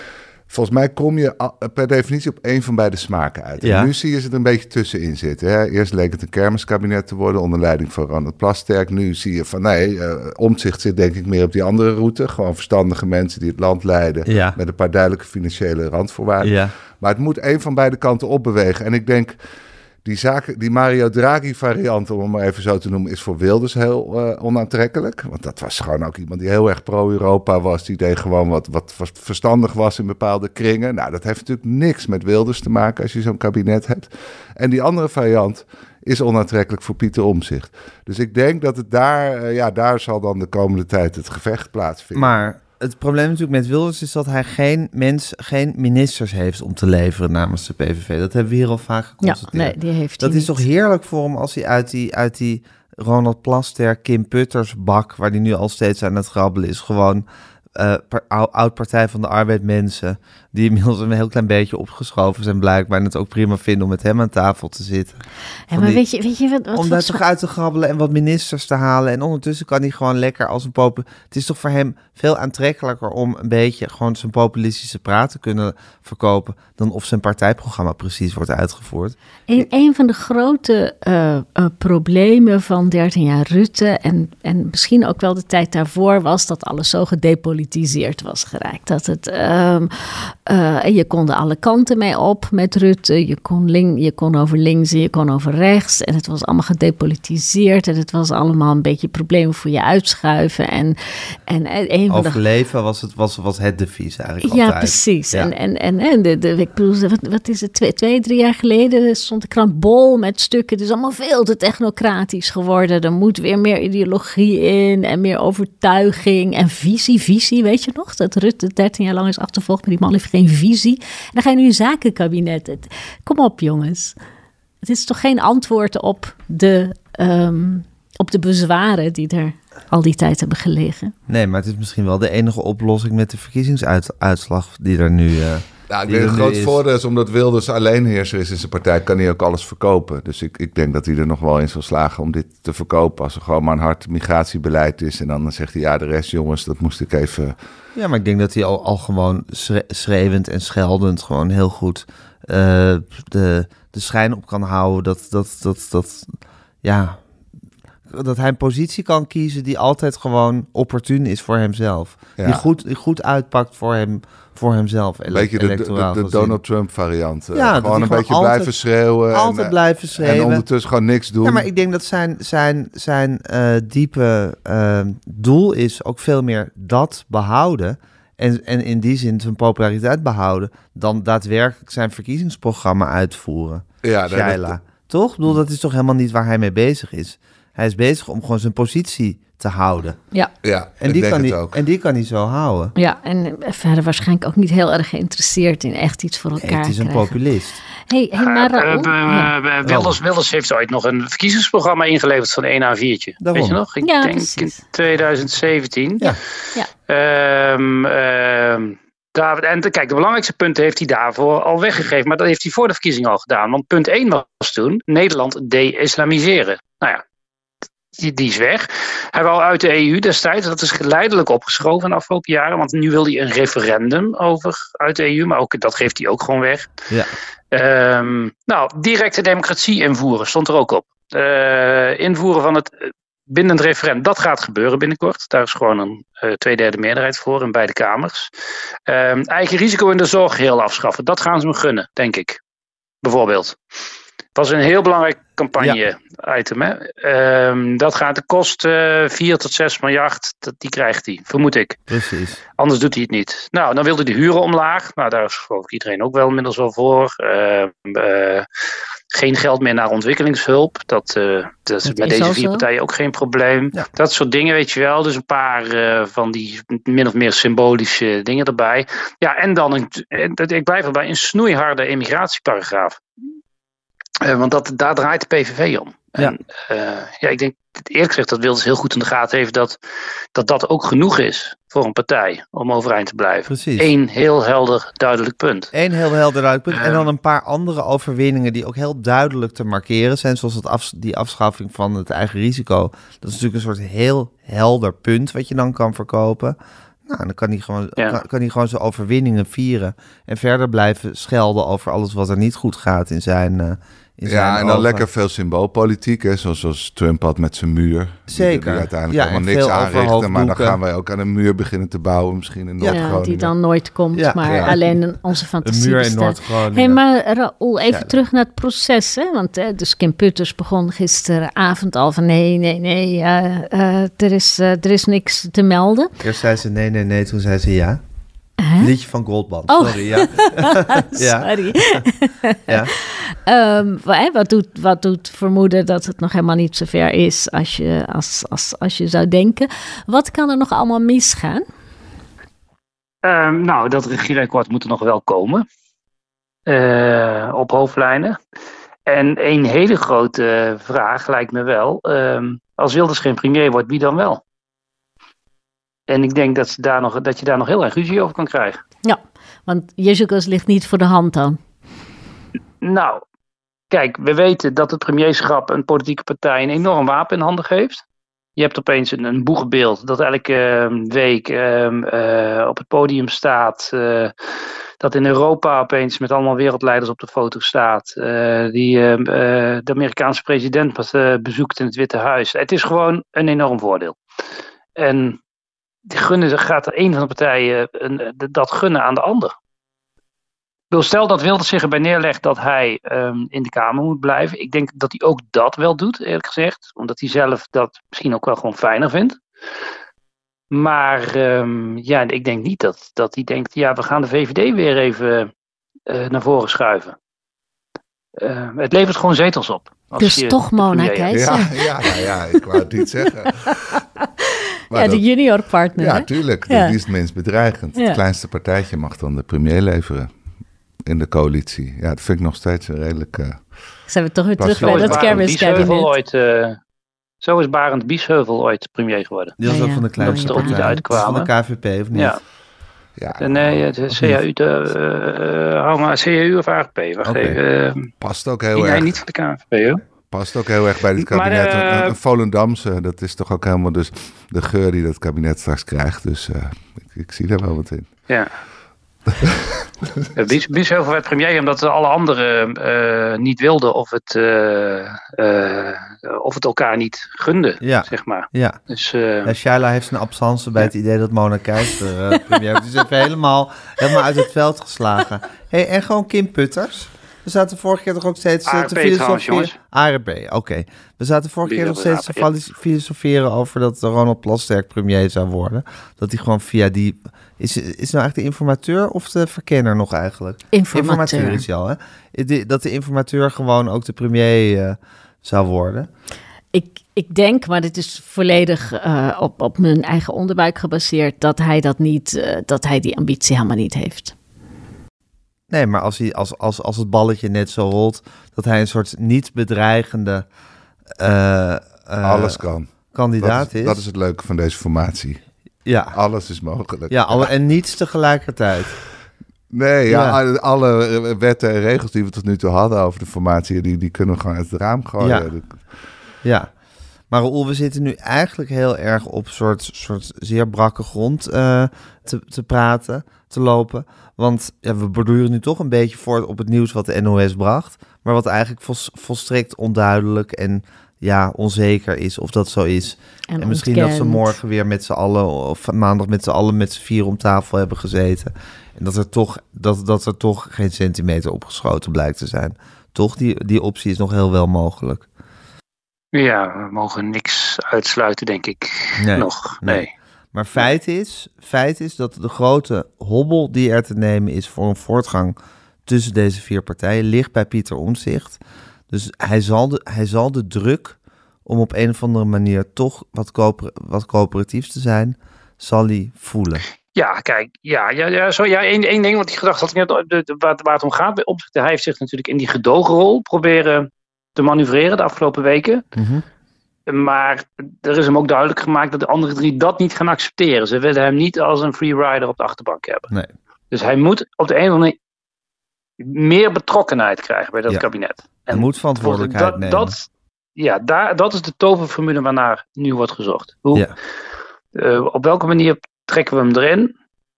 Volgens mij kom je per definitie op één van beide smaken uit. Ja. En nu zie je ze er een beetje tussenin zitten. Hè? Eerst leek het een kermiskabinet te worden onder leiding van Ronald Plasterk. Nu zie je van nee, uh, Omtzigt zit denk ik meer op die andere route. Gewoon verstandige mensen die het land leiden. Ja. Met een paar duidelijke financiële randvoorwaarden. Ja. Maar het moet één van beide kanten opbewegen. En ik denk... Die, zaken, die Mario Draghi variant, om hem maar even zo te noemen, is voor Wilders heel uh, onaantrekkelijk. Want dat was gewoon ook iemand die heel erg pro-Europa was. Die deed gewoon wat, wat verstandig was in bepaalde kringen. Nou, dat heeft natuurlijk niks met Wilders te maken als je zo'n kabinet hebt. En die andere variant is onaantrekkelijk voor Pieter Omtzigt. Dus ik denk dat het daar, uh, ja, daar zal dan de komende tijd het gevecht plaatsvinden. Maar... Het probleem natuurlijk met Wilders is dat hij geen mens, geen ministers heeft om te leveren namens de P V V. Dat hebben we hier al vaak geconstateerd. Ja, nee, die heeft dat hij is niet. Toch heerlijk voor hem als hij uit die, uit die Ronald Plasterk, Kim Putters bak, waar hij nu al steeds aan het grabbelen is, gewoon uh, oud-Partij van de Arbeid mensen, die inmiddels een heel klein beetje opgeschoven zijn blijkbaar en het ook prima vinden om met hem aan tafel te zitten. Ja, maar die, weet je, weet je wat, wat om daar toch uit te grabbelen en wat ministers te halen. En ondertussen kan hij gewoon lekker als een popul... Het is toch voor hem veel aantrekkelijker om een beetje gewoon zijn populistische praat te kunnen verkopen dan of zijn partijprogramma precies wordt uitgevoerd. Een, een van de grote uh, uh, problemen van dertien jaar Rutte en, en misschien ook wel de tijd daarvoor was dat alles zo gedepolitiseerd was geraakt. Dat het... Um, Uh, en je kon er alle kanten mee op met Rutte. Je kon, ling, je kon over links en je kon over rechts. En het was allemaal gedepolitiseerd. En het was allemaal een beetje problemen voor je uitschuiven. En, en een van Overleven de... was, het, was, was het devies eigenlijk ja, altijd. Precies. Ja, precies. En, en, en de, de, ik bedoel, wat, wat is het? Twee, twee, drie jaar geleden stond de krant bol met stukken. Het is allemaal veel te technocratisch geworden. Er moet weer meer ideologie in en meer overtuiging en visie. Visie, weet je nog? Dat Rutte dertien jaar lang is achtervolgd met die man heeft geen visie. En dan ga je nu een zakenkabinet. Het, kom op, jongens. Het is toch geen antwoord op de, um, op de bezwaren die er al die tijd hebben gelegen? Nee, maar het is misschien wel de enige oplossing met de verkiezingsuitslag die er nu... Uh, nou, ik denk het groot voordeel is, omdat Wilders alleenheerser is in zijn partij, kan hij ook alles verkopen. Dus ik, ik denk dat hij er nog wel in zal slagen om dit te verkopen. Als er gewoon maar een hard migratiebeleid is. En dan zegt hij, ja, de rest, jongens, dat moest ik even... Ja, maar ik denk dat hij al, al gewoon schreeuwend en scheldend gewoon heel goed uh, de, de schijn op kan houden. Dat, dat, dat, dat, ja, dat hij een positie kan kiezen die altijd gewoon opportun is voor hemzelf. Ja. Die, goed, die goed uitpakt voor hem, voor hemzelf. Ele- beetje de, de, de, de Donald Trump variant. Ja, gewoon een beetje altijd, blijven schreeuwen. Altijd en, blijven schreeuwen. En ondertussen gewoon niks doen. Ja, maar ik denk dat zijn, zijn, zijn uh, diepe uh, doel is ook veel meer dat behouden. En, en in die zin zijn populariteit behouden. Dan daadwerkelijk zijn verkiezingsprogramma uitvoeren. Ja, dat, dat, toch? Ik bedoel, dat is toch helemaal niet waar hij mee bezig is. Hij is bezig om gewoon zijn positie te houden. Ja, ja en, die kan hij, ook. en die kan hij zo houden. Ja, en verder waarschijnlijk ook niet heel erg geïnteresseerd in echt iets voor elkaar. Nee, het is een krijgen. populist. Hey, hey, maar uh, uh, uh, uh, Wilders, Wilders heeft ooit nog een verkiezingsprogramma ingeleverd van één A viertje. Weet je nog? Ik ja, denk precies. in twintig zeventien. Ja. ja. Um, um, daar, en kijk, de belangrijkste punten heeft hij daarvoor al weggegeven. Maar dat heeft hij voor de verkiezingen al gedaan. Want punt één was toen Nederland de-islamiseren. Nou ja. Die, die is weg. Hij wou uit de E U destijds. Dat is geleidelijk opgeschoven de afgelopen jaren. Want nu wil hij een referendum over uit de E U. Maar ook, dat geeft hij ook gewoon weg. Ja. Um, nou, directe democratie invoeren stond er ook op. Uh, invoeren van het bindend referendum. Dat gaat gebeuren binnenkort. Daar is gewoon een uh, tweederde meerderheid voor in beide kamers. Um, eigen risico in de zorg heel afschaffen. Dat gaan ze me gunnen, denk ik. Bijvoorbeeld. Dat was een heel belangrijk campagne-item. Ja. Um, dat gaat de kosten uh, vier tot zes miljard. Dat, die krijgt hij, vermoed ik. Precies. Anders doet hij het niet. Nou, dan wilde hij de huren omlaag. Nou, daar is geloof ik iedereen ook wel inmiddels wel voor. Uh, uh, geen geld meer naar ontwikkelingshulp. Dat, uh, dat is met is deze vier zo. partijen ook geen probleem. Ja. Dat soort dingen, weet je wel. Dus een paar uh, van die min of meer symbolische dingen erbij. Ja, en dan, een, ik blijf erbij, een snoeiharde immigratieparagraaf. Uh, want dat, daar draait de P V V om. Ja. En, uh, ja, ik denk eerlijk gezegd dat Wilders heel goed in de gaten heeft dat, dat dat ook genoeg is voor een partij om overeind te blijven. Precies. Eén heel helder, duidelijk punt. Eén heel helder, duidelijk punt. Uh, en dan een paar andere overwinningen die ook heel duidelijk te markeren zijn. Zoals het af, die afschaffing van het eigen risico. Dat is natuurlijk een soort heel helder punt wat je dan kan verkopen. Nou, dan kan hij, gewoon, ja. kan, kan hij gewoon zijn overwinningen vieren en verder blijven schelden over alles wat er niet goed gaat in zijn uh, in Ja, zijn en dan ogen. lekker veel symboolpolitiek, hè, zoals, zoals Trump had met zijn muur. Zeker. Die, die uiteindelijk ja, helemaal niks aanrichten, maar dan doeken. gaan wij ook aan een muur beginnen te bouwen, misschien in Noord-Groningen. Ja, die dan nooit komt, ja. maar ja. alleen onze fantasie Een muur in bestaat. Noord-Groningen. Hey, maar Raoul, even Ja. terug naar het proces. Hè? Want hè, dus Kim Putters begon gisteravond al van nee, nee, nee, uh, uh, er, is, uh, er is niks te melden. Eerst zei ze nee, nee, nee, toen zei ze ja. Huh? Liedje van Goldband, Oh. sorry. Ja. ja. Sorry. ja. Um, wat, wat, doet, wat doet vermoeden dat het nog helemaal niet zover is als je, als, als, als je zou denken. Wat kan er nog allemaal misgaan? Um, nou, dat regieakkoord moet er nog wel komen. Uh, op hoofdlijnen. En een hele grote vraag lijkt me wel. Um, als Wilders geen premier wordt, wie dan wel? En ik denk dat, ze daar nog, dat je daar nog heel erg ruzie over kan krijgen. Ja, want Jezus ligt niet voor de hand dan. Nou, kijk, we weten dat het premierschap een politieke partij een enorm wapen in handen geeft. Je hebt opeens een, een boegbeeld dat elke uh, week uh, uh, op het podium staat. Uh, dat in Europa opeens met allemaal wereldleiders op de foto staat. Uh, die uh, uh, de Amerikaanse president uh, bezoekt in het Witte Huis. Het is gewoon een enorm voordeel. En gunnen, gaat er een van de partijen een, dat gunnen aan de ander. Stel dat Wilders zich erbij neerlegt dat hij um, in de Kamer moet blijven. Ik denk dat hij ook dat wel doet, eerlijk gezegd. Omdat hij zelf dat misschien ook wel gewoon fijner vindt. Maar um, ja, ik denk niet dat, dat hij denkt, ja, we gaan de V V D weer even uh, naar voren schuiven. Uh, het levert gewoon zetels op. Dus toch Mona Keijzer. Ja, ja, nou ja, ik wou het niet zeggen. Maar ja, dat, de junior partner. Ja, hè? tuurlijk. Ja. Die is het minst bedreigend. Ja. Het kleinste partijtje mag dan de premier leveren in de coalitie. Ja, dat vind ik nog steeds een redelijk... Uh, Zijn we toch weer terug bij dat kermiskabinet. ooit... Uh, zo is Barend Biesheuvel ooit premier geworden. Die was ja, ook ja. van de kleinste Dat ze er ook niet uitkwamen. Van de K V P, of niet? Ja. Ja, nee, de C A U, de, uh, hou maar, C A U of A G P. Wacht okay. even. Uh, past ook heel nee, erg. niet van de K V P, hoor. Past ook heel erg bij dit kabinet. Maar, uh, een, een Volendamse, dat is toch ook helemaal dus de geur die dat kabinet straks krijgt. Dus uh, ik, ik zie daar wel wat in. Ja. Biesheuvel werd premier omdat alle anderen uh, niet wilden of het, uh, uh, of het elkaar niet gunden, ja. zeg maar. Ja. Dus, uh, ja, Shaila heeft zijn absence bij het idee dat Mona Keijzer uh, premier wordt. Die is even helemaal, helemaal uit het veld geslagen. Hey, en gewoon Kim Putters. We zaten vorige keer toch ook steeds uh, te filosoferen. A R B, oké. Okay. We zaten vorige keer nog steeds te filosoferen over dat Ronald Plasterk premier zou worden. Dat hij gewoon via die... Is, is nou eigenlijk de informateur of de verkenner nog eigenlijk? Informateur. Informateur is hij al, hè? Dat de informateur gewoon ook de premier uh, zou worden. Ik, ik denk, maar dit is volledig uh, op, op mijn eigen onderbuik gebaseerd, dat hij dat niet, uh, dat hij die ambitie helemaal niet heeft. Nee, maar als, hij, als, als, als het balletje net zo rolt, dat hij een soort niet bedreigende uh, uh, alles kan. kandidaat dat is, is. Dat is het leuke van deze formatie. Ja. Alles is mogelijk. Ja, alle, en niets tegelijkertijd. Nee, ja, ja. alle wetten en regels die we tot nu toe hadden over de formatie, die, die kunnen we gewoon uit het raam gooien. Ja, ja. Maar Raoul, we zitten nu eigenlijk heel erg op een soort, soort zeer brakke grond uh, te, te praten, te lopen. Want ja, we borduren nu toch een beetje voort op het nieuws wat de N O S bracht. Maar wat eigenlijk vol, volstrekt onduidelijk en ja, onzeker is of dat zo is. En, en misschien ontkend. dat ze morgen weer met z'n allen, of maandag met z'n allen met z'n vier om tafel hebben gezeten. En dat er toch, dat, dat er toch geen centimeter opgeschoten blijkt te zijn. Toch, die, die optie is nog heel wel mogelijk. Ja, we mogen niks uitsluiten, denk ik. Nee, nog, nee. nee. Maar feit is, feit is dat de grote hobbel die er te nemen is voor een voortgang tussen deze vier partijen ligt bij Pieter Omtzigt. Dus hij zal de, hij zal de druk om op een of andere manier toch wat, coöper, wat coöperatief te zijn, zal hij voelen. Ja, kijk, ja, ja, ja, zo, ja één, één ding wat ik gedacht had, de, de, de, waar, waar het om gaat bij Omtzigt, hij heeft zich natuurlijk in die gedogenrol proberen te manoeuvreren de afgelopen weken. Mm-hmm. Maar er is hem ook duidelijk gemaakt dat de andere drie dat niet gaan accepteren. Ze willen hem niet als een freerider op de achterbank hebben. Nee. Dus hij moet op de een of andere manier meer betrokkenheid krijgen bij dat ja. kabinet. En hij moet verantwoordelijkheid dat, nemen. Dat, ja, daar, dat is de toverformule waarnaar nu wordt gezocht. Hoe, ja. uh, op welke manier trekken we hem erin.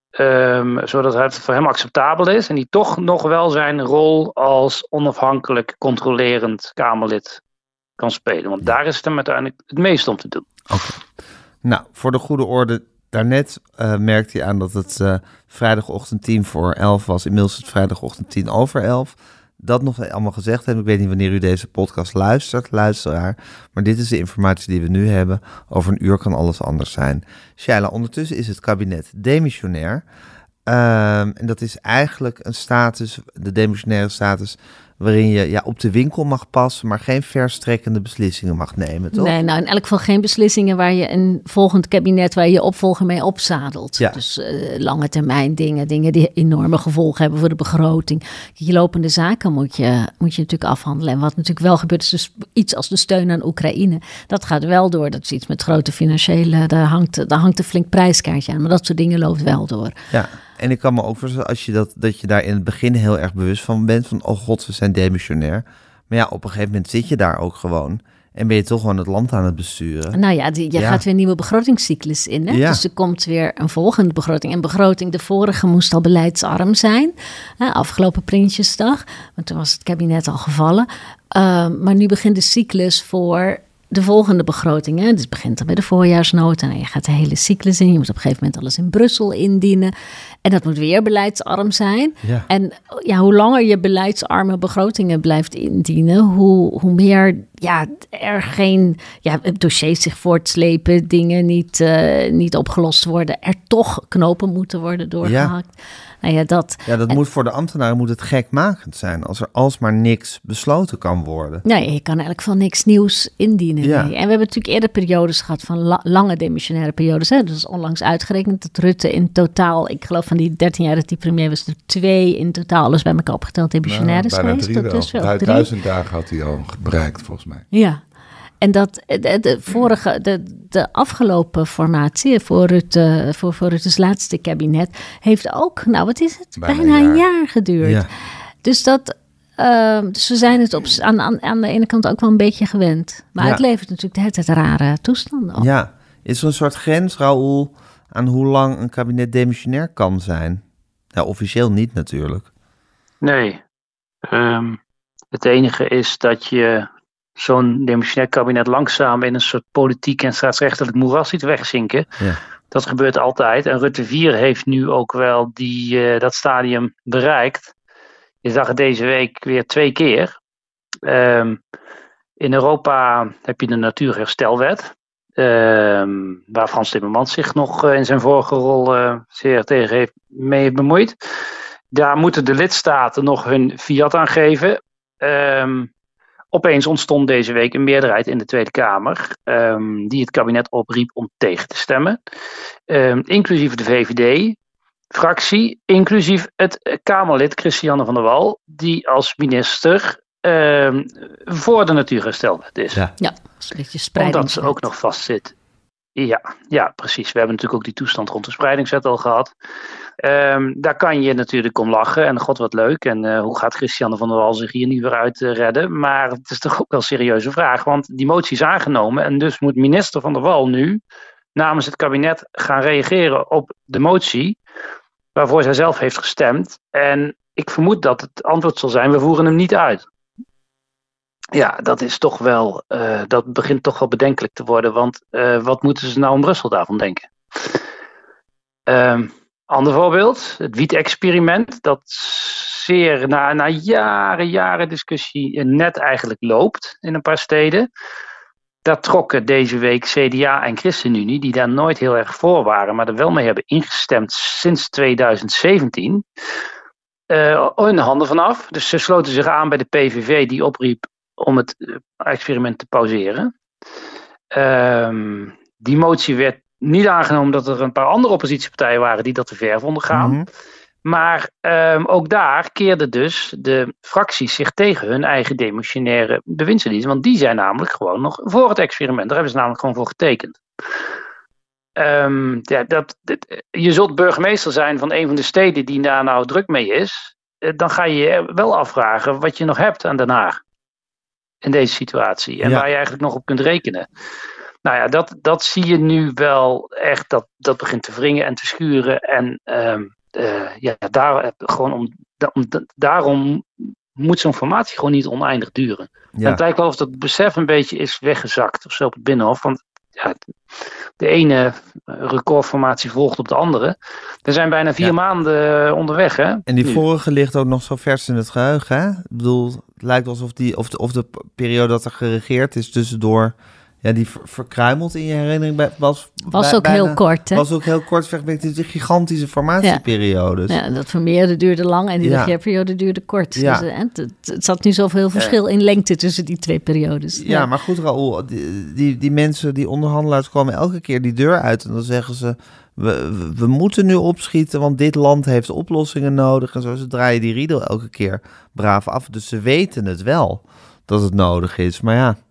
Um, zodat het voor hem acceptabel is. En die toch nog wel zijn rol als onafhankelijk controlerend Kamerlid kan spelen. Want daar is het hem uiteindelijk het meest om te doen. Oké. Okay. Nou, voor de goede orde, daarnet uh, merkte je aan dat het uh, vrijdagochtend tien voor elf was. Inmiddels is het vrijdagochtend tien over elf. Dat nog allemaal gezegd hebben. Ik weet niet wanneer u deze podcast luistert, luisteraar. Maar dit is de informatie die we nu hebben. Over een uur kan alles anders zijn. Shaila, ondertussen is het kabinet demissionair. Um, en dat is eigenlijk een status, de demissionaire status, waarin je ja, op de winkel mag passen, maar geen verstrekkende beslissingen mag nemen, toch? Nee, nou in elk geval geen beslissingen waar je een volgend kabinet, waar je je opvolger mee opzadelt. Ja. Dus uh, lange termijn dingen, dingen die enorme gevolgen hebben voor de begroting. Je lopende zaken moet je, moet je natuurlijk afhandelen. En wat natuurlijk wel gebeurt is dus iets als de steun aan Oekraïne. Dat gaat wel door. Dat is iets met grote financiële, daar hangt, daar hangt een flink prijskaartje aan. Maar dat soort dingen loopt wel door. Ja. En ik kan me ook voorstellen, als je dat, dat je daar in het begin heel erg bewust van bent, van oh god, we zijn demissionair. Maar ja, op een gegeven moment zit je daar ook gewoon en ben je toch gewoon het land aan het besturen. Nou ja, die, je ja. gaat weer een nieuwe begrotingscyclus in. Hè? Ja. Dus er komt weer een volgende begroting. En begroting, de vorige moest al beleidsarm zijn. Hè, afgelopen Prinsjesdag, want toen was het kabinet al gevallen. Uh, maar nu begint de cyclus voor de volgende begroting. Hè? Dus het begint dan bij de voorjaarsnota. En je gaat de hele cyclus in. Je moet op een gegeven moment alles in Brussel indienen. En dat moet weer beleidsarm zijn. Ja. En ja, hoe langer je beleidsarme begrotingen blijft indienen, hoe, hoe meer ja, er geen ja, dossiers zich voortslepen, dingen niet, uh, niet opgelost worden, er toch knopen moeten worden doorgehakt. Ja. Nou ja, dat, ja, dat en, moet voor de ambtenaren moet het gekmakend zijn als er alsmaar niks besloten kan worden. Nee, je kan eigenlijk van niks nieuws indienen. Ja. Nee. En we hebben natuurlijk eerder periodes gehad van la, lange demissionaire periodes. Hè. Dus onlangs uitgerekend dat Rutte in totaal, ik geloof van die dertien jaar dat hij premier was, er twee in totaal, alles bij elkaar opgeteld, demissionair is nou, bijna geweest. Drie dus wel. Wel. Duizend dagen had hij al bereikt, volgens mij. Ja. En dat de, de vorige, de, de afgelopen formatie voor, Rutte, voor, voor Rutte's laatste kabinet heeft ook, nou wat is het, bijna, bijna een jaar, jaar geduurd. Ja. Dus, dat, uh, dus we zijn het op, aan, aan, aan de ene kant ook wel een beetje gewend. Maar ja. Het levert natuurlijk de hele tijd rare toestanden op. Ja, is er een soort grens, Raoul, aan hoe lang een kabinet demissionair kan zijn? Nou, officieel niet natuurlijk. Nee. Um, het enige is dat je zo'n demissionair kabinet langzaam in een soort politiek en staatsrechtelijk moeras ziet wegzinken. Ja. Dat gebeurt altijd. En Rutte vier heeft nu ook wel die, uh, dat stadium bereikt. Je zag het deze week weer twee keer. Um, in Europa heb je de Natuurherstelwet. Um, waar Frans Timmermans zich nog uh, in zijn vorige rol uh, zeer tegen heeft mee bemoeid. Daar moeten de lidstaten nog hun fiat aan geven. Um, Opeens ontstond deze week een meerderheid in de Tweede Kamer um, die het kabinet opriep om tegen te stemmen. Um, inclusief de V V D-fractie, inclusief het Kamerlid Christiane van der Wal, die als minister um, voor de Natuurherstelwet is. Ja, ja, dat is een beetje spreiding. Omdat ze ook nog vastzit. Ja, ja, precies. We hebben natuurlijk ook die toestand rond de spreidingswet al gehad. Um, daar kan je natuurlijk om lachen. En god, wat leuk. En uh, hoe gaat Christiane van der Wal zich hier nu weer uit uh, redden? Maar het is toch ook wel een serieuze vraag. Want die motie is aangenomen. En dus moet minister van der Wal nu namens het kabinet gaan reageren op de motie waarvoor zij zelf heeft gestemd. En ik vermoed dat het antwoord zal zijn, we voeren hem niet uit. Ja, dat is toch wel, uh, dat begint toch wel bedenkelijk te worden. Want uh, wat moeten ze nou in Brussel daarvan denken? Um, ander voorbeeld, het wiet-experiment. Dat zeer na, na jaren, jaren discussie net eigenlijk loopt in een paar steden. Daar trokken deze week C D A en ChristenUnie, die daar nooit heel erg voor waren, maar er wel mee hebben ingestemd sinds tweeduizend zeventien, uh, hun handen vanaf. Dus ze sloten zich aan bij de P V V die opriep om het experiment te pauzeren. Um, die motie werd niet aangenomen omdat er een paar andere oppositiepartijen waren die dat te ver vonden gaan. Mm-hmm. Maar um, ook daar keerden dus de fracties zich tegen hun eigen demissionaire bewindslieden. Want die zijn namelijk gewoon nog voor het experiment. Daar hebben ze namelijk gewoon voor getekend. Um, ja, dat, dat, je zult burgemeester zijn van een van de steden die daar nou druk mee is. Dan ga je je wel afvragen wat je nog hebt aan Den Haag. In deze situatie. En ja. waar je eigenlijk nog op kunt rekenen. nou ja, dat, dat zie je nu wel echt, dat, dat begint te wringen en te schuren. En um, uh, ja, daar, gewoon om, om, daarom moet zo'n formatie gewoon niet oneindig duren. Ja. En het lijkt wel of dat besef een beetje is weggezakt of zo op het Binnenhof. Want ja, de ene recordformatie volgt op de andere. Er zijn bijna vier ja. maanden onderweg, hè? En die nu. vorige ligt ook nog zo vers in het geheugen, hè? Ik bedoel, het lijkt alsof die, of de, of de periode dat er geregeerd is tussendoor, ja, die ver, verkruimeld in je herinnering was. Was bij, ook bijna, heel kort, hè? Was ook heel kort, vergeleken die gigantische formatieperiodes. Ja, ja, dat Vermeer duurde lang en die ja. regeerperiode duurde kort. Ja. Dus, het, het, het zat nu zoveel verschil in lengte tussen die twee periodes. Ja, ja. Maar goed, Raoul, die, die, die mensen, die onderhandelaars komen elke keer die deur uit en dan zeggen ze, we, we, we moeten nu opschieten, want dit land heeft oplossingen nodig. En zo, ze draaien die riedel elke keer braaf af. Dus ze weten het wel dat het nodig is, maar ja,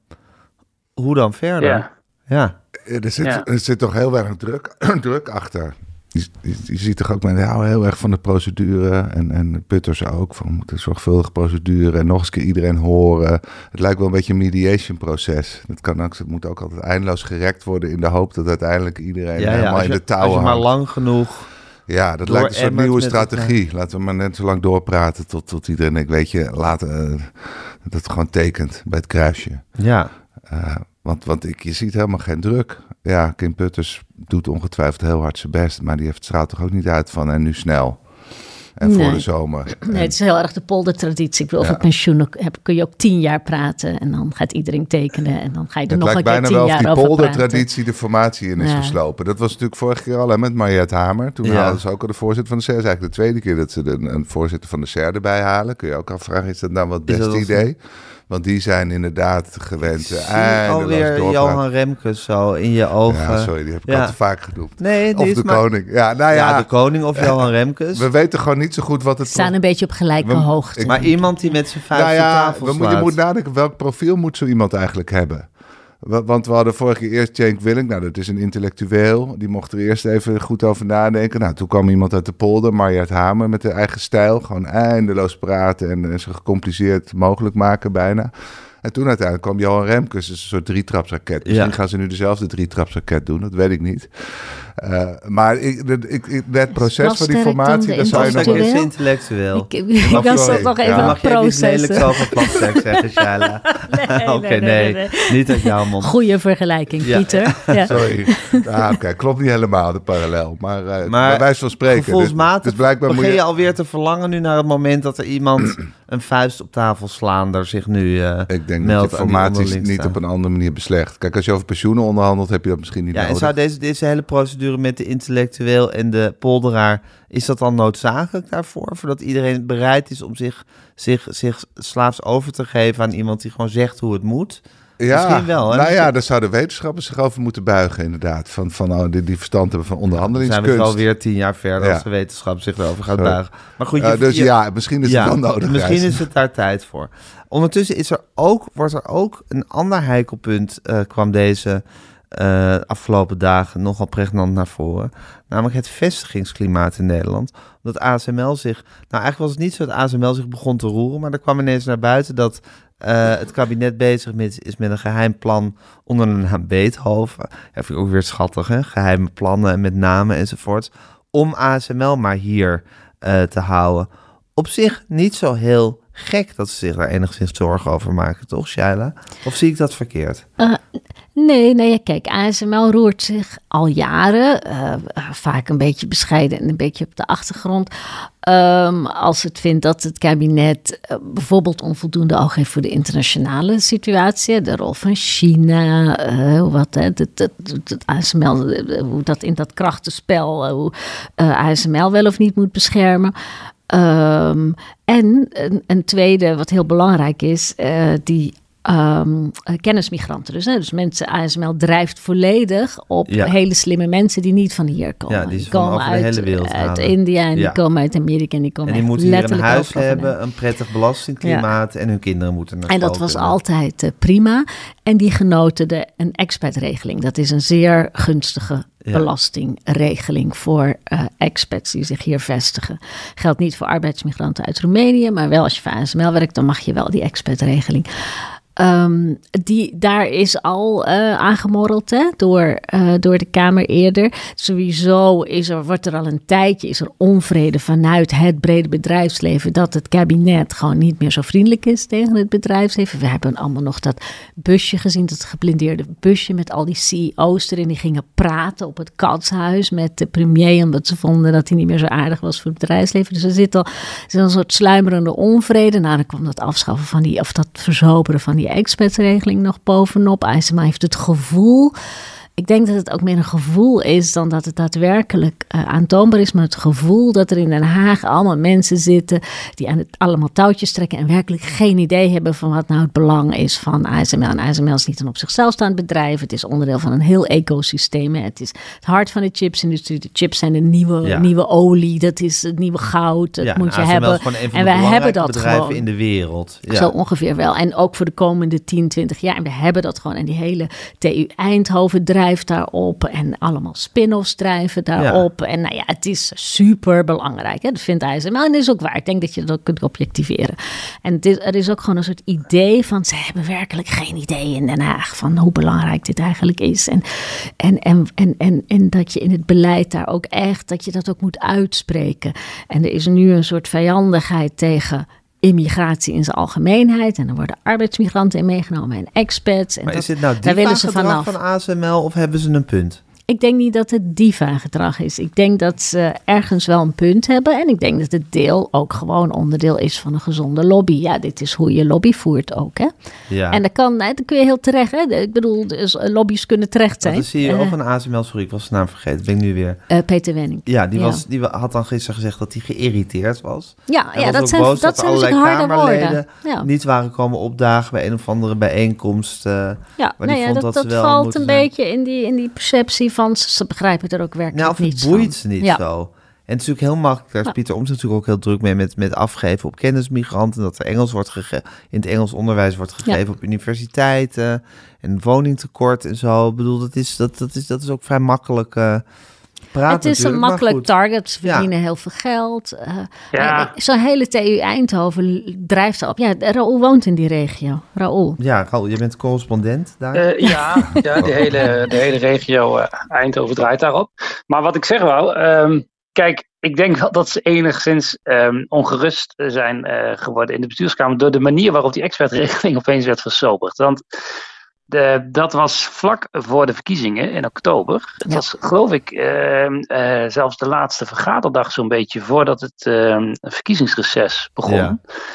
hoe dan verder? Ja. ja. Er, zit, ja. er zit toch heel erg druk, druk achter. Je, je, je ziet toch ook, mensen houden heel erg van de procedure. En, en putters ook, van moet een zorgvuldige procedure. En nog eens keer iedereen horen. Het lijkt wel een beetje een mediation proces. Het, kan ook, het moet ook altijd eindeloos gerekt worden in de hoop dat uiteindelijk iedereen ja, helemaal ja, je, in de touwen Als je hangt. maar lang genoeg... Ja, dat lijkt een soort nieuwe strategie. Het, laten we maar net zo lang doorpraten tot, tot iedereen denkt, weet je, laten uh, dat het gewoon tekent bij het kruisje. Ja. Uh, Want, want ik, je ziet helemaal geen druk. Ja, Kim Putters doet ongetwijfeld heel hard zijn best, maar die heeft het straalt toch ook niet uit van en nu snel. En nee. voor de zomer. Nee, en, het is heel erg de poldertraditie. Ik wil, ja. over pensioen heb, kun je ook tien jaar praten en dan gaat iedereen tekenen en dan ga je er het nog een keer tien jaar over praten. Het lijkt bijna wel of die poldertraditie de formatie in is ja. geslopen. Dat was natuurlijk vorige keer al hè, met Mariette Hamer. Toen ja. haalden ze ook al de voorzitter van de S E R. Dat is eigenlijk de tweede keer dat ze de, een voorzitter van de S E R erbij halen. Kun je ook afvragen, is dat nou wat het beste idee? Want die zijn inderdaad gewend. Uh, alweer Johan Remkes zo in je ogen. Ja, sorry, die heb ik ja. al te vaak genoemd. Nee, of de maar... koning. Ja, nou ja. ja, de koning of Johan Remkes. We weten gewoon niet zo goed wat het... Ze staan een beetje op gelijke we... Ik... hoogte. Maar iemand die met zijn vuist nou ja, tafel we moet, je moet nadenken, welk profiel moet zo iemand eigenlijk hebben? Want we hadden vorige keer eerst Cenk Willink. Nou, dat is een intellectueel. Die mocht er eerst even goed over nadenken. Nou, toen kwam iemand uit de polder, Mariette Hamer, met de eigen stijl. Gewoon eindeloos praten en, en zo gecompliceerd mogelijk maken bijna. En toen uiteindelijk kwam Johan Remkes, dus een soort drietrapsraket. Misschien ja. gaan ze nu dezelfde drietrapsraket doen, dat weet ik niet. Uh, maar ik, ik, ik, het proces van die formatie, daar zou je nog eens intellectueel. Ik, ik was dat nog even ja. een proces. Mag je niet zo van platstek zeggen, Shaila? nee, Oké, okay, nee, nee, nee, nee. Niet uit jouw mond. Goeie vergelijking, ja. Pieter. Ja. Sorry. Ah, Oké, okay. Klopt niet helemaal de parallel. Maar, uh, maar bij wijze van spreken. Gevoelsmatig dus, dus blijkbaar begin je... je alweer te verlangen nu naar het moment dat er iemand een vuist op tafel slaander zich nu uh, Ik denk meldt dat je formaties niet staan. Op een andere manier beslecht. Kijk, als je over pensioenen onderhandelt, heb je dat misschien niet ja, nodig. En zou deze, deze hele procedure met de intellectueel en de polderaar, is dat dan noodzakelijk daarvoor? Voordat iedereen bereid is om zich, zich, zich slaafs over te geven aan iemand die gewoon zegt hoe het moet? Ja, misschien wel. Hè? Nou ja, daar zouden wetenschappers zich over moeten buigen, inderdaad. Van, van oh, die, die verstand hebben van onderhandelingskunst. Dan zijn we alweer tien jaar verder ja. als de wetenschap zich erover gaat Sorry. buigen. Maar goed, je, uh, dus je, ja, misschien is ja, het wel nodig. Misschien is het daar tijd voor. Ondertussen is er ook, wordt er ook een ander heikelpunt, uh, kwam deze uh, afgelopen dagen nogal pregnant naar voren. Namelijk het vestigingsklimaat in Nederland. Omdat A S M L zich, nou eigenlijk was het niet zo dat A S M L zich begon te roeren, maar er kwam ineens naar buiten dat Uh, het kabinet bezig met, is met een geheim plan onder de naam Beethoven. Ja, vind ik ook weer schattig, hè? Geheime plannen en met namen enzovoort. Om A S M L maar hier uh, te houden. Op zich niet zo heel gek dat ze zich daar enigszins zorgen over maken, toch, Shaila? Of zie ik dat verkeerd? Uh, nee, nee, kijk, A S M L roert zich al jaren, uh, vaak een beetje bescheiden en een beetje op de achtergrond. Um, als het vindt dat het kabinet uh, bijvoorbeeld onvoldoende oog heeft voor de internationale situatie, de rol van China, uh, wat, hè, het, het, het, het A S M L, hoe dat in dat krachtenspel, uh, hoe uh, A S M L wel of niet moet beschermen. Um, en een, een tweede, wat heel belangrijk is, uh, die um, kennismigranten. Dus, hè, dus mensen, A S M L drijft volledig op ja. hele slimme mensen die niet van hier komen. Ja, die, die komen uit, de hele wereld uit India en ja. die komen uit Amerika en die komen en die moeten hier een huis hebben, een prettig belastingklimaat ja. en hun kinderen moeten naar En dat was kunnen. altijd uh, prima. En die genoten de een expertregeling. Dat is een zeer gunstige ja. belastingregeling voor uh, expats die zich hier vestigen. Geldt niet voor arbeidsmigranten uit Roemenië, maar wel als je voor A S M L werkt, dan mag je wel die expertregeling. Um, die, daar is al uh, aangemorreld hè, door, uh, door de Kamer eerder. Sowieso is er, wordt er al een tijdje is er onvrede vanuit het brede bedrijfsleven dat het kabinet gewoon niet meer zo vriendelijk is tegen het bedrijfsleven. We hebben allemaal nog dat busje gezien, dat geblindeerde busje met al die C E O's erin. Die gingen praten op het Katshuis met de premier, omdat ze vonden dat hij niet meer zo aardig was voor het bedrijfsleven. Dus er zit al, er zit al een soort sluimerende onvrede. Nou, dan kwam dat afschaffen van die, of dat verzoperen van die expertregeling nog bovenop. IJsselma heeft het gevoel, ik denk dat het ook meer een gevoel is dan dat het daadwerkelijk uh, aantoonbaar is, maar het gevoel dat er in Den Haag allemaal mensen zitten die aan het allemaal touwtjes trekken en werkelijk geen idee hebben van wat nou het belang is van I S M L. En I S M L is niet een op zichzelf staand bedrijf, het is onderdeel van een heel ecosysteem. Het is het hart van de chipsindustrie. De chips zijn de nieuwe, ja. nieuwe olie, dat is het nieuwe goud, dat ja, moet je A S M L hebben. Is gewoon een van en de wij hebben dat bedrijven gewoon in de wereld. Ja. Zo ongeveer wel. En ook voor de komende tien, twintig jaar. En we hebben dat gewoon. En die hele T U Eindhoven drijft daarop en allemaal spin-offs drijven daarop. Ja. En nou ja, het is super belangrijk. Hè? Dat vindt I S M L en dat is ook waar. Ik denk dat je dat ook kunt objectiveren. En het is, er is ook gewoon een soort idee van ze hebben werkelijk geen idee in Den Haag van hoe belangrijk dit eigenlijk is. En, en, en, en, en, en dat je in het beleid daar ook echt, dat je dat ook moet uitspreken. En er is nu een soort vijandigheid tegen immigratie in zijn algemeenheid. En dan worden arbeidsmigranten in meegenomen en expats. En maar dat, is dit nou daar willen ze diva-gedrag vanaf. van A S M L of hebben ze een punt? Ik denk niet dat het diva-gedrag is. Ik denk dat ze ergens wel een punt hebben. En ik denk dat het deel ook gewoon onderdeel is van een gezonde lobby. Ja, dit is hoe je lobby voert ook, hè. Ja. En dat kan, dan kun je heel terecht, hè. Ik bedoel, dus lobby's kunnen terecht zijn. Dat zie je ook uh, van A S M L, sorry, ik was zijn naam vergeten. Ben ik nu weer... Uh, Peter Wenning. Ja, die, ja. was, die had dan gisteren gezegd dat hij geïrriteerd was. Ja, hij ja was dat, zijn, boos dat, dat zijn dus harde woorden. Ja. niet waren komen opdagen bij een of andere bijeenkomst. Uh, ja, waar nou die ja, vond dat, dat, dat ze wel valt een zijn. beetje in die, in die perceptie van ze begrijpen er ook werkelijk nou, of niets het boeit van. ze niet ja. zo. En het is natuurlijk heel makkelijk, daar is ja. Pieter Omtzigt natuurlijk ook heel druk mee met, met afgeven op kennismigranten. Dat er Engels wordt gege- in het Engels onderwijs wordt gegeven ja. op universiteiten en woningtekort en zo. Ik bedoel, dat is, dat, dat is, dat is ook vrij makkelijk uh, praten. Het is natuurlijk, een makkelijk target, ze verdienen ja. heel veel geld. Uh, ja. Zo'n hele T U Eindhoven drijft erop. Ja, Raoul woont in die regio. Raoul. Ja, Raoul, je bent correspondent daar. Uh, ja, ja de, hele, de hele regio uh, Eindhoven draait daarop. Maar wat ik zeg wou, um, kijk, ik denk wel dat ze enigszins um, ongerust zijn uh, geworden in de bestuurskamer door de manier waarop die expertregeling opeens werd versoberd. Want de, dat was vlak voor de verkiezingen in oktober. Het ja. was, geloof ik, uh, uh, zelfs de laatste vergaderdag zo'n beetje voordat het uh, verkiezingsreces begon. Ja.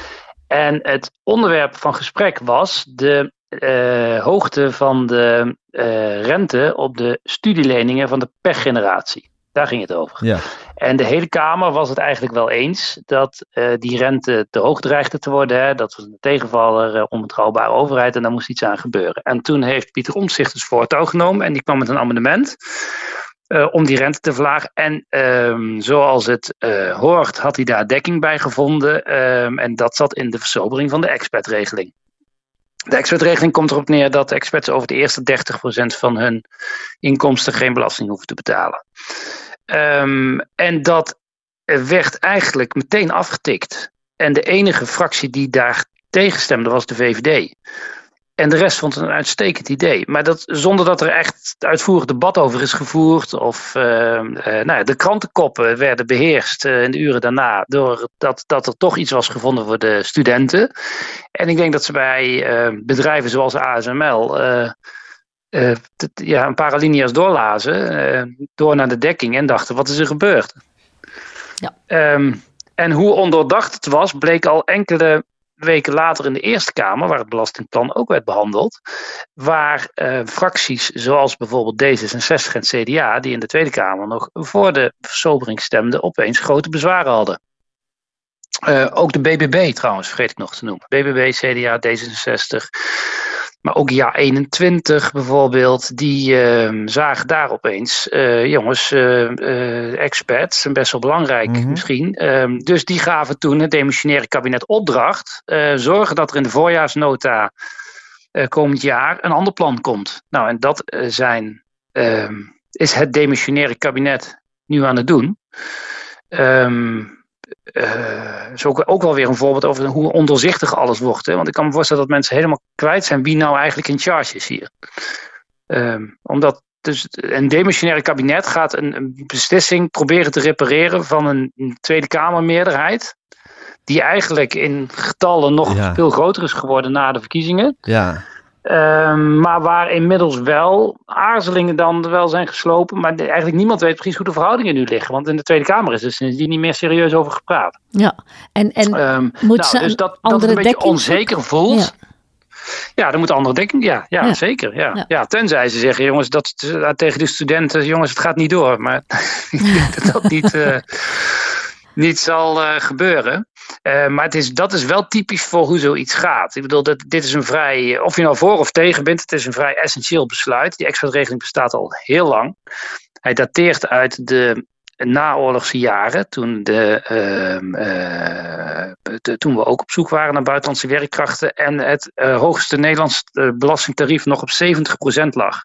En het onderwerp van gesprek was de uh, hoogte van de uh, rente op de studieleningen van de pechgeneratie. Daar ging het over. Ja. En de hele Kamer was het eigenlijk wel eens dat uh, die rente te hoog dreigde te worden. Hè? Dat was een tegenvaller, uh, onbetrouwbare overheid en daar moest iets aan gebeuren. En toen heeft Pieter Omtzigt dus voortouw genomen en die kwam met een amendement uh, om die rente te verlagen. En um, zoals het uh, hoort had hij daar dekking bij gevonden um, en dat zat in de versobering van de expertregeling. De expertregeling komt erop neer dat de experts over de eerste dertig procent van hun inkomsten geen belasting hoeven te betalen. Um, en dat werd eigenlijk meteen afgetikt. En de enige fractie die daar tegenstemde was de V V D. En de rest vond het een uitstekend idee. Maar dat, zonder dat er echt uitvoerig debat over is gevoerd. Of uh, uh, nou ja, de krantenkoppen werden beheerst uh, in de uren daarna. Door dat, dat er toch iets was gevonden voor de studenten. En ik denk dat ze bij uh, bedrijven zoals A S M L... Uh, Uh, t- ja, een paar alinea's doorlazen, uh, door naar de dekking en dachten, wat is er gebeurd? Ja. Um, en hoe ondoordacht het was, bleek al enkele weken later in de Eerste Kamer, waar het belastingplan ook werd behandeld, waar uh, fracties zoals bijvoorbeeld D zesenzestig en C D A, die in de Tweede Kamer nog voor de versobering stemden, opeens grote bezwaren hadden. Uh, ook de B B B trouwens, vergeet ik nog te noemen. B B B, C D A, D zesenzestig... Maar ook Ja eenentwintig bijvoorbeeld, die uh, zagen daar opeens, uh, jongens, uh, uh, experts, zijn best wel belangrijk mm-hmm. misschien. Um, dus die gaven toen het demissionaire kabinet opdracht, uh, zorgen dat er in de voorjaarsnota uh, komend jaar een ander plan komt. Nou, en dat uh, zijn, uh, is het demissionaire kabinet nu aan het doen. Um, uh, is ook, ook wel weer een voorbeeld over hoe ondoorzichtig alles wordt. Hè? Want ik kan me voorstellen dat mensen helemaal kwijt zijn wie nou eigenlijk in charge is hier. Um, omdat dus een demissionaire kabinet gaat een, een beslissing proberen te repareren van een, een Tweede Kamermeerderheid, die eigenlijk in getallen nog ja. veel groter is geworden na de verkiezingen. Ja. Um, maar waar inmiddels wel aarzelingen dan wel zijn geslopen. Maar de, eigenlijk niemand weet precies hoe de verhoudingen nu liggen. Want in de Tweede Kamer is er sindsdien niet meer serieus over gepraat. Ja, en, en um, moet nou, ze dus dat, dat het een beetje dekking onzeker voelt. Ja. Ja, er moet andere dekking. Ja, ja, ja. zeker. Ja. Ja. Ja, tenzij ze zeggen, jongens, dat, uh, tegen de studenten, jongens, het gaat niet door. Maar ik denk dat dat niet, uh, niet zal uh, gebeuren. Uh, maar het is, dat is wel typisch voor hoe zoiets gaat. Ik bedoel, dat, dit is een vrij, of je nou voor of tegen bent, het is een vrij essentieel besluit. Die exportregeling bestaat al heel lang. Hij dateert uit de naoorlogse jaren, toen, de, uh, uh, de, toen we ook op zoek waren naar buitenlandse werkkrachten en het uh, hoogste Nederlands uh, belastingtarief nog op zeventig procent lag.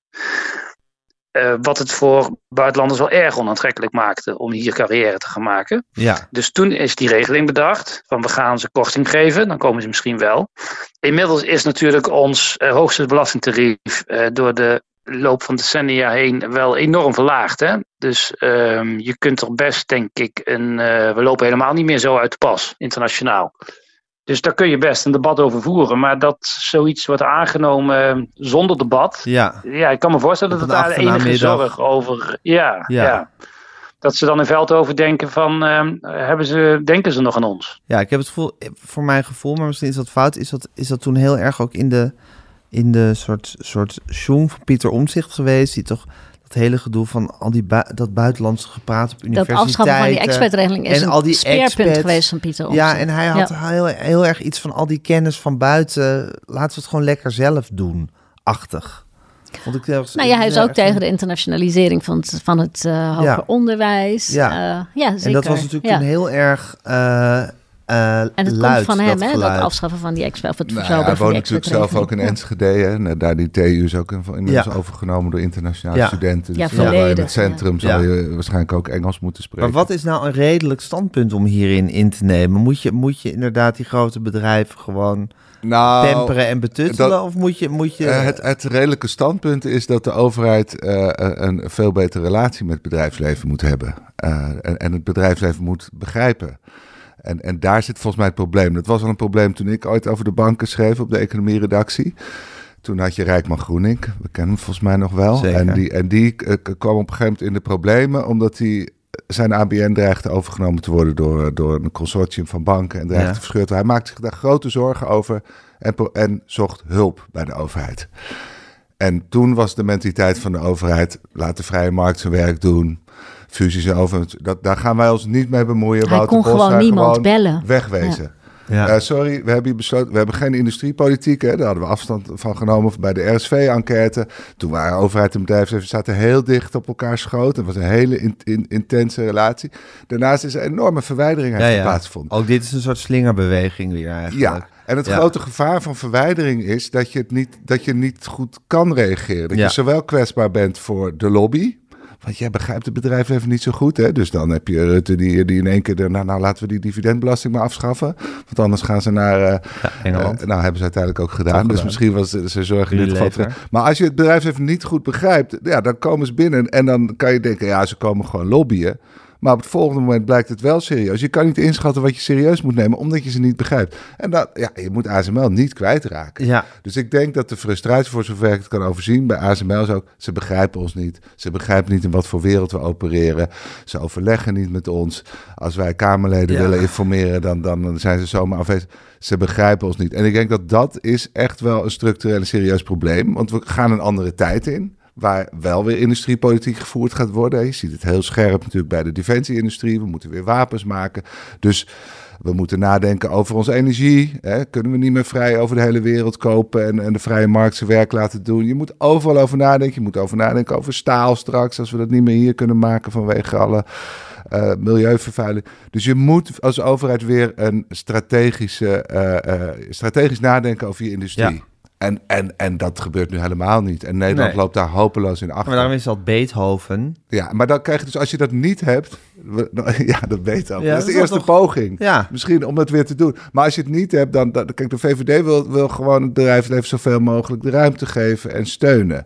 Uh, wat het voor buitenlanders wel erg onaantrekkelijk maakte om hier carrière te gaan maken. Ja. Dus toen is die regeling bedacht, van we gaan ze korting geven, dan komen ze misschien wel. Inmiddels is natuurlijk ons uh, hoogste belastingtarief uh, door de loop van decennia heen wel enorm verlaagd. Hè? Dus um, je kunt er best, denk ik, een, uh, we lopen helemaal niet meer zo uit de pas, internationaal. Dus daar kun je best een debat over voeren. Maar dat zoiets wordt aangenomen zonder debat. Ja, ja ik kan me voorstellen dat daar enige zorg over... Ja, ja. ja. Dat ze dan in Veldhoven denken van... Uh, hebben ze, denken ze nog aan ons? Ja, ik heb het gevoel, voor mijn gevoel, maar misschien is dat fout... is dat, is dat toen heel erg ook in de, in de soort, soort sjoeng van Pieter Omtzigt geweest... die toch... Het hele gedoe van al die bu- dat buitenlandse gepraat op universiteiten. Dat afschaffen van die expertregeling is en een al die speerpunt expats, geweest van Pieter Omtzigt. Ja, en hij had ja. heel, heel erg iets van al die kennis van buiten. Laten we het gewoon lekker zelf doen, achtig. Vond ik heel, nou ja, hij is ook tegen een... de internationalisering van het, van het uh, hoger ja. onderwijs. Ja. Uh, ja, zeker. En dat was natuurlijk ja. toen heel erg... Uh, Uh, en het luid, komt van hem, dat, hè, dat afschaffen van die expert. Het nou ja, hij woont natuurlijk zelf ook in Enschede. En daar die T U is ook inmiddels ja. overgenomen door internationale ja. studenten. Dus ja, ja, in het centrum ja. zal je waarschijnlijk ook Engels moeten spreken. Maar wat is nou een redelijk standpunt om hierin in te nemen? Moet je, moet je inderdaad die grote bedrijven gewoon nou, temperen en betuttelen? Dat, of moet je... Moet je... Uh, het, het redelijke standpunt is dat de overheid uh, een veel betere relatie met het bedrijfsleven moet hebben. Uh, en, en het bedrijfsleven moet begrijpen. En, en daar zit volgens mij het probleem. Dat was al een probleem toen ik ooit over de banken schreef op de economieredactie. Toen had je Rijkman Groenink, we kennen hem volgens mij nog wel. Zeker. En die, en die uh, kwam op een gegeven moment in de problemen... omdat hij zijn A B N dreigde overgenomen te worden... door, door een consortium van banken en dreigde ja. te verscheurd. Hij maakte zich daar grote zorgen over en, en zocht hulp bij de overheid. En toen was de mentaliteit van de overheid... laat de vrije markt zijn werk doen... fusies en over, dat, daar gaan wij ons niet mee bemoeien. Hij Wouter kon Bos, gewoon niemand gewoon bellen. Wegwezen. Ja. Ja. Uh, sorry, we hebben hier besloten, we hebben geen industriepolitiek. Hè? Daar hadden we afstand van genomen bij de R S V-enquête. Toen waren overheid en bedrijfsleven zaten heel dicht op elkaar schoot. Het was een hele in, in, intense relatie. Daarnaast is er een enorme verwijdering ja, ja. plaatsgevonden. Ook dit is een soort slingerbeweging weer eigenlijk. Ja. En het ja. grote gevaar van verwijdering is dat je, het niet, dat je niet goed kan reageren. Dat ja. je zowel kwetsbaar bent voor de lobby... Want jij begrijpt het bedrijf even niet zo goed, hè? Dus dan heb je Rutte die, die in één keer... De, nou, nou, laten we die dividendbelasting maar afschaffen. Want anders gaan ze naar... Uh, ja, Engeland. Uh, nou, hebben ze uiteindelijk ook gedaan. Ook dus gedaan. Misschien was ze zorgen in dit geval... Maar als je het bedrijf even niet goed begrijpt... Ja, dan komen ze binnen en dan kan je denken... Ja, ze komen gewoon lobbyen. Maar op het volgende moment blijkt het wel serieus. Je kan niet inschatten wat je serieus moet nemen... omdat je ze niet begrijpt. En dat, ja, je moet A S M L niet kwijtraken. Ja. Dus ik denk dat de frustratie, voor zover ik het kan overzien... bij A S M L is ook, ze begrijpen ons niet. Ze begrijpen niet in wat voor wereld we opereren. Ze overleggen niet met ons. Als wij Kamerleden ja. willen informeren... Dan, dan zijn ze zomaar afwezig. Ze begrijpen ons niet. En ik denk dat dat is echt wel een structureel en serieus probleem. Want we gaan een andere tijd in... waar wel weer industriepolitiek gevoerd gaat worden. Je ziet het heel scherp natuurlijk bij de defensie-industrie. We moeten weer wapens maken. Dus we moeten nadenken over onze energie. Hè? Kunnen we niet meer vrij over de hele wereld kopen... en, en de vrije markt zijn werk laten doen. Je moet overal over nadenken. Je moet over nadenken over staal straks... als we dat niet meer hier kunnen maken vanwege alle... Uh, milieuvervuiling. Dus je moet als overheid weer een strategische, uh, uh, strategisch nadenken over je industrie. Ja. En, en, en dat gebeurt nu helemaal niet. En Nederland nee. loopt daar hopeloos in achter. Maar daarom is dat Beethoven. Ja, maar dan krijg je dus, als je dat niet hebt... Ja, dat Beethoven. Ja, dat is de eerste toch... poging. Ja. Misschien om dat weer te doen. Maar als je het niet hebt, dan... dan kijk, de V V D wil, wil gewoon het bedrijfsleven zoveel mogelijk de ruimte geven en steunen.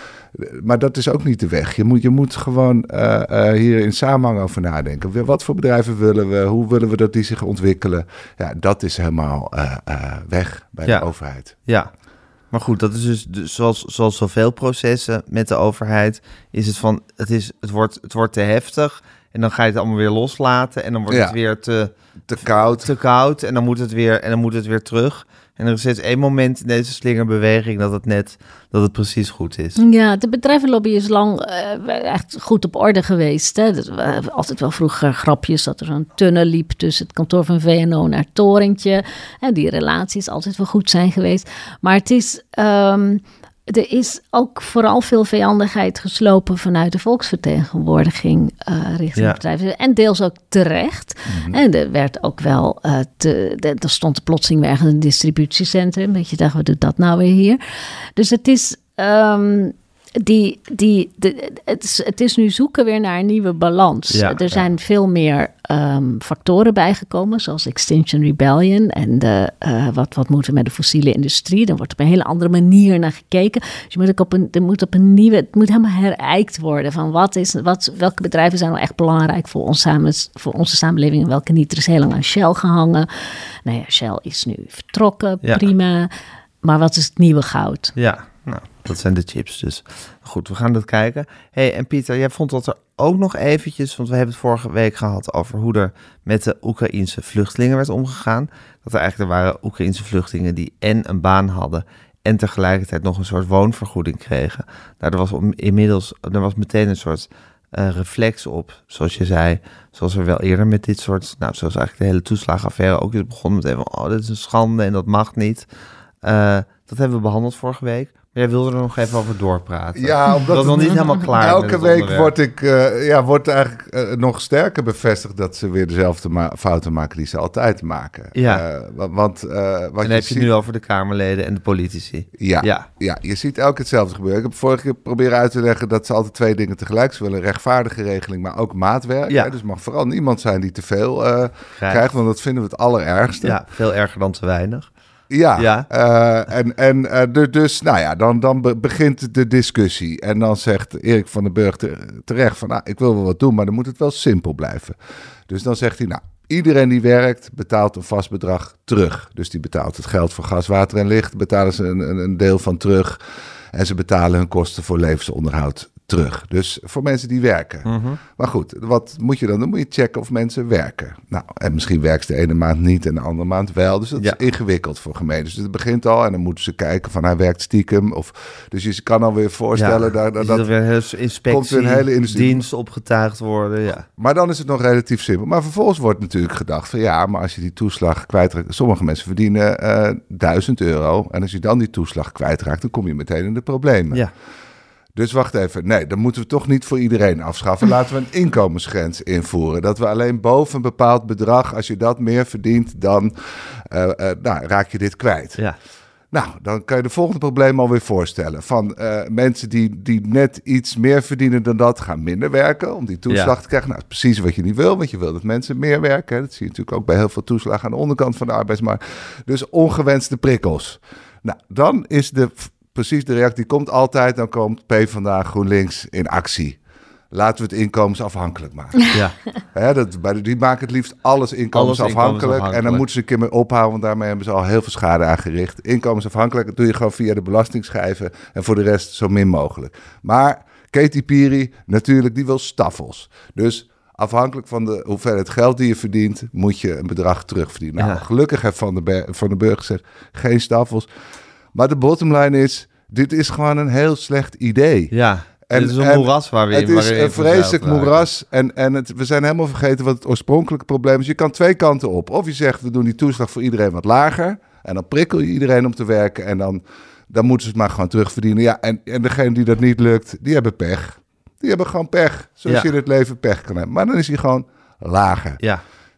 Maar dat is ook niet de weg. Je moet, je moet gewoon uh, uh, hier in samenhang over nadenken. Wat voor bedrijven willen we? Hoe willen we dat die zich ontwikkelen? Ja, dat is helemaal uh, uh, weg bij ja. de overheid. Ja. Maar goed, dat is dus, dus zoals, zoals zoveel processen met de overheid, is het van, het, is, het, wordt, het wordt te heftig en dan ga je het allemaal weer loslaten en dan wordt ja. het weer te, te koud. te koud en dan moet het weer, en dan moet het weer terug. En er is steeds één moment in deze slingerbeweging dat het net, dat het precies goed is. Ja, de bedrijvenlobby is lang uh, echt goed op orde geweest. Hè. We hebben altijd wel vroeger grapjes dat er zo'n tunnel liep tussen het kantoor van V N O naar het torentje. En die relaties altijd wel goed zijn geweest. Maar het is... Um, Er is ook vooral veel vijandigheid geslopen vanuit de volksvertegenwoordiging uh, richting ja. bedrijven. En deels ook terecht. Mm-hmm. En er werd ook wel, uh, te, de, er stond plotseling weer ergens een distributiecentrum. Dat je dacht, wat doet dat nou weer hier? Dus het is... Um, Die, die, de, het, is, het is nu zoeken weer naar een nieuwe balans. Ja, er zijn ja. veel meer um, factoren bijgekomen, zoals Extinction Rebellion en de, uh, wat, wat moeten we met de fossiele industrie. Dan wordt op een hele andere manier naar gekeken. Dus je moet ook op een, er moet op een nieuwe, het moet helemaal herijkt worden van wat is, wat, welke bedrijven zijn nou echt belangrijk voor, ons samen, voor onze samenleving en welke niet. Er is heel lang aan Shell gehangen. Nou ja, Shell is nu vertrokken, ja. prima. Maar wat is het nieuwe goud? Ja, nou, dat zijn de chips dus. Goed, we gaan dat kijken. Hey, en Pieter, jij vond dat er ook nog eventjes, want we hebben het vorige week gehad over hoe er met de Oekraïense vluchtelingen werd omgegaan. Dat er eigenlijk er waren Oekraïense vluchtelingen die en een baan hadden en tegelijkertijd nog een soort woonvergoeding kregen. Nou, er was inmiddels, er was meteen een soort uh, reflex op, zoals je zei, zoals er wel eerder met dit soort, nou, zoals eigenlijk de hele toeslagenaffaire ook is begonnen met even, oh, dit is een schande en dat mag niet. Uh, dat hebben we behandeld vorige week. Maar jij wilde er nog even over doorpraten. Ja, omdat dat is nog niet helemaal klaar. Elke week onderwerp. word ik uh, ja, wordt eigenlijk uh, nog sterker bevestigd dat ze weer dezelfde ma- fouten maken die ze altijd maken. Ja. Uh, want, uh, wat en dan je heb je ziet... het nu over de Kamerleden en de politici. Ja, ja. ja, je ziet elke hetzelfde gebeuren. Ik heb vorige keer proberen uit te leggen dat ze altijd twee dingen tegelijk. Ze willen een rechtvaardige regeling, maar ook maatwerk. Ja. Hè? Dus mag vooral niemand zijn die te veel uh, krijgt, want dat vinden we het allerergste. Ja, veel erger dan te weinig. Ja, ja. Uh, en, en uh, de, dus, nou ja, dan, dan be- begint de discussie. En dan zegt Erik van den Burg te, terecht van, nou, ik wil wel wat doen, maar dan moet het wel simpel blijven. Dus dan zegt hij, nou, iedereen die werkt betaalt een vast bedrag terug. Dus die betaalt het geld voor gas, water en licht, betalen ze een, een, een deel van terug. En ze betalen hun kosten voor levensonderhoud terug. Dus voor mensen die werken. Mm-hmm. Maar goed, wat moet je dan doen? Moet je checken of mensen werken. Nou, en misschien werkt ze de ene maand niet en de andere maand wel. Dus dat ja. is ingewikkeld voor gemeentes. Dus het begint al en dan moeten ze kijken van hij werkt stiekem. Of, dus je kan alweer voorstellen... Ja, dat, dat, dat er weer een inspectie, een hele industrie... dienst opgetuigd worden. Ja. Maar dan is het nog relatief simpel. Maar vervolgens wordt natuurlijk gedacht van ja, maar als je die toeslag kwijtraakt... Sommige mensen verdienen uh, duizend euro. En als je dan die toeslag kwijtraakt, dan kom je meteen in de problemen. Ja. Dus wacht even, nee, dan moeten we toch niet voor iedereen afschaffen. Laten we een inkomensgrens invoeren. Dat we alleen boven een bepaald bedrag, als je dat meer verdient, dan uh, uh, nou, raak je dit kwijt. Ja. Nou, dan kan je de volgende probleem alweer voorstellen. Van uh, mensen die, die net iets meer verdienen dan dat, gaan minder werken om die toeslag ja. te krijgen. Nou, dat is precies wat je niet wil, want je wil dat mensen meer werken. Hè. Dat zie je natuurlijk ook bij heel veel toeslagen aan de onderkant van de arbeidsmarkt. Dus ongewenste prikkels. Nou, dan is de... Precies, de reactie die komt altijd, dan komt PvdA GroenLinks in actie. Laten we het inkomensafhankelijk maken. Ja. He, dat, die maken het liefst alles inkomensafhankelijk. Alles inkomensafhankelijk. En dan moeten ze een keer mee ophouden, want daarmee hebben ze al heel veel schade aangericht. Inkomensafhankelijk, dat doe je gewoon via de belastingschijven en voor de rest zo min mogelijk. Maar Katy Perry, natuurlijk, die wil staffels. Dus afhankelijk van de hoeveelheid geld die je verdient, moet je een bedrag terugverdienen. Nou, ja. Gelukkig heeft Van den, Ber- Van den Burg gezegd, geen staffels. Maar de bottomline is, dit is gewoon een heel slecht idee. Ja, en, het is een moeras waar we in. Het is een vreselijk moeras en, en het, we zijn helemaal vergeten wat het oorspronkelijke probleem is. Je kan twee kanten op. Of je zegt, we doen die toeslag voor iedereen wat lager en dan prikkel je iedereen om te werken en dan, dan moeten ze het maar gewoon terugverdienen. Ja, en, en degene die dat niet lukt, die hebben pech. Die hebben gewoon pech, zoals ja. je in het leven pech kan hebben. Maar dan is hij gewoon lager. Ja.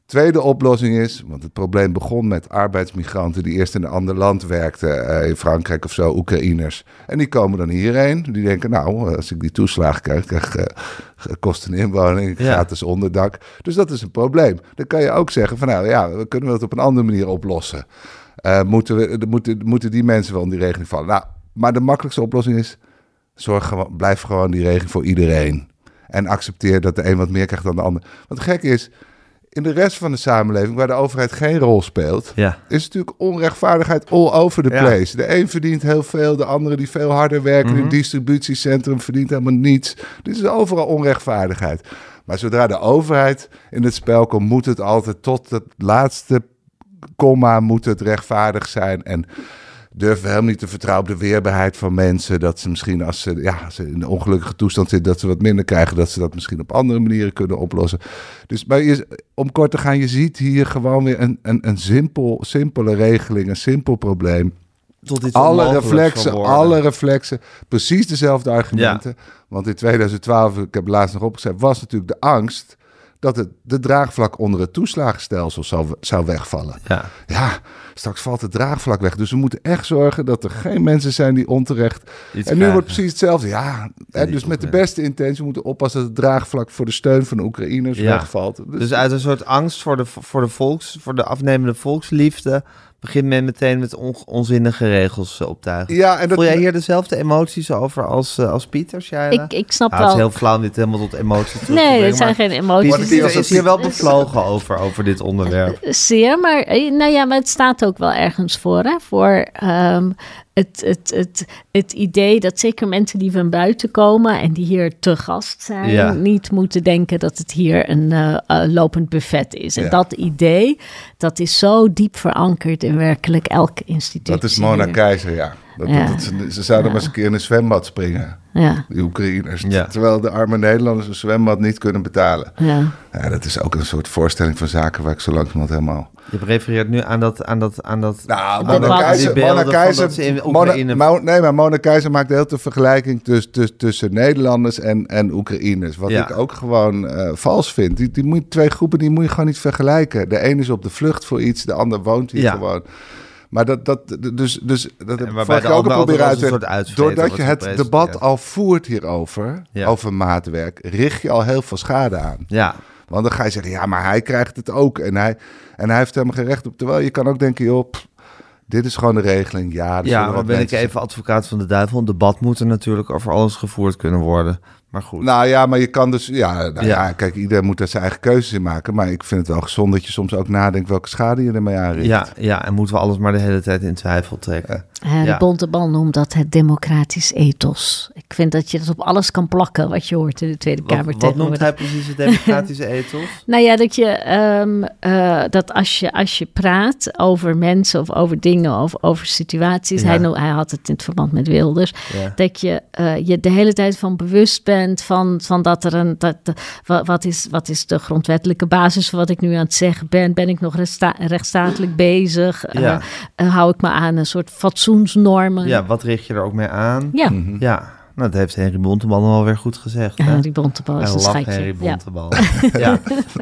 Tweede oplossing is, want het probleem begon met arbeidsmigranten die eerst in een ander land werkten, uh, in Frankrijk of zo, Oekraïners. En die komen dan hierheen. Die denken, nou, als ik die toeslagen krijg, krijg ik uh, kosten inwoning, Ja. gratis onderdak. Dus dat is een probleem. Dan kan je ook zeggen van, nou ja, we kunnen dat op een andere manier oplossen. Uh, moeten, we, moeten, moeten die mensen wel in die regeling vallen? Nou, maar de makkelijkste oplossing is, zorg gewoon, blijf gewoon die regeling voor iedereen. En accepteer dat de een wat meer krijgt dan de ander. Wat gek is, in de rest van de samenleving, waar de overheid geen rol speelt, Ja. is natuurlijk onrechtvaardigheid all over the Ja. place. De een verdient heel veel, de andere die veel harder werkt in Mhm. een distributiecentrum verdient helemaal niets. Dit is overal onrechtvaardigheid. Maar zodra de overheid in het spel komt, moet het altijd tot het laatste komma moet het rechtvaardig zijn. En durven we helemaal niet te vertrouwen op de weerbaarheid van mensen. Dat ze misschien als ze, ja, als ze in een ongelukkige toestand zitten, dat ze wat minder krijgen. Dat ze dat misschien op andere manieren kunnen oplossen. Dus maar je, om kort te gaan, je ziet hier gewoon weer een, een, een simpel, simpele regeling, een simpel probleem. Tot iets Alle onmogelijks reflexen, van worden. alle reflexen, precies dezelfde argumenten. Want in tweeduizend twaalf, ik heb laatst nog opgezet, was natuurlijk de angst dat het de draagvlak onder het toeslagenstelsel zou, zou wegvallen. Ja. Ja, straks valt het draagvlak weg. Dus we moeten echt zorgen dat er geen mensen zijn die onterecht. Iets en nu krijgen. wordt precies hetzelfde. Ja, hè, dus met de beste intentie moeten we oppassen dat het draagvlak voor de steun van de Oekraïners Ja. wegvalt. Dus uit een soort angst voor de, voor de, volks, voor de afnemende volksliefde begint men meteen met on, onzinnige regels uh, optuigen. Ja, en dat, Voel jij hier dezelfde emoties over als, uh, als Pieter, Shaila? Ik, ik snap Ah, het is wel. heel flauw om dit helemaal tot emoties terug te Nee, brengen, het zijn maar geen emoties. Pieter Pieter is, is hier wel bevlogen over, over dit onderwerp. Zeer, maar, eh, nou ja, maar het staat ook wel ergens voor. Hè? Voor um, het, het, het, het idee dat zeker mensen die van buiten komen en die hier te gast zijn, Ja. niet moeten denken dat het hier een uh, uh, lopend buffet is. En Ja. dat idee, dat is zo diep verankerd in werkelijk elke institutie. dat is Mona hier. Keizer, ja. Dat, Ja. dat, ze, ze zouden Ja. maar eens een keer in een zwembad springen, Ja, die Oekraïners. Ja. Terwijl de arme Nederlanders een zwembad niet kunnen betalen. ja. Ja, dat is ook een soort voorstelling van zaken waar ik zo langzamerhand helemaal... Je refereert nu aan dat... Aan dat, aan dat Nou, Mona Mona Keizer- Keizer, die beelden Mona van Keizer, dat ze in Mona, Oekraïne- Mo- nee, maar Mona Keizer maakt de hele tijd vergelijking tussen, tussen, tussen Nederlanders en, en Oekraïners. Wat Ja. ik ook gewoon uh, vals vind. Die, die moet, twee groepen die moet je gewoon niet vergelijken. De een is op de vlucht voor iets, de ander woont hier Ja. gewoon. Maar dat, dat dus, dus dat heb ik waarbij vorige de keer ook ander al proberen altijd uit als te een soort uitvreter doordat wordt je het gepresenteerd. debat al voert hierover, Ja. over maatwerk, richt je al heel veel schade aan. Ja, Want dan ga je zeggen, ja, maar hij krijgt het ook. En hij, en hij heeft helemaal geen recht op. Terwijl je kan ook denken, joh, pff, dit is gewoon de regeling. Ja, er zullen ja wat maar ben ik mensen- even advocaat van de duivel. Een debat moet er natuurlijk over alles gevoerd kunnen worden. Maar goed. Nou ja, maar je kan dus... Ja, nou Ja. ja. kijk, iedereen moet er zijn eigen keuzes in maken. Maar ik vind het wel gezond dat je soms ook nadenkt welke schade je ermee aanricht. ja, ja, en moeten we alles maar de hele tijd in twijfel trekken. Uh, Ja. De Bontebal noemt dat het democratisch ethos. Ik vind dat je dat op alles kan plakken wat je hoort in de Tweede Kamer Wat, wat noemt tegenwoordig. hij precies het democratische ethos? Nou ja, dat je um, uh, dat als je als je praat over mensen of over dingen of over situaties, Ja. hij, no- hij had het in het verband met Wilders, Ja. dat je uh, je de hele tijd van bewust bent van, van dat er een dat wat, wat is wat is de grondwettelijke basis van wat ik nu aan het zeggen ben? Ben ik nog rechtssta- rechtsstatelijk bezig? Uh, Ja. uh, hou ik me aan een soort fatsoensnormen? Ja, wat richt je er ook mee aan? Ja. Mhm. Ja, nou, dat heeft Henry Bontebal nog wel weer goed gezegd. Hè? Ja, die Bontebal is Hij een lacht, schatje. Henry Ja. Bontebal. Ja.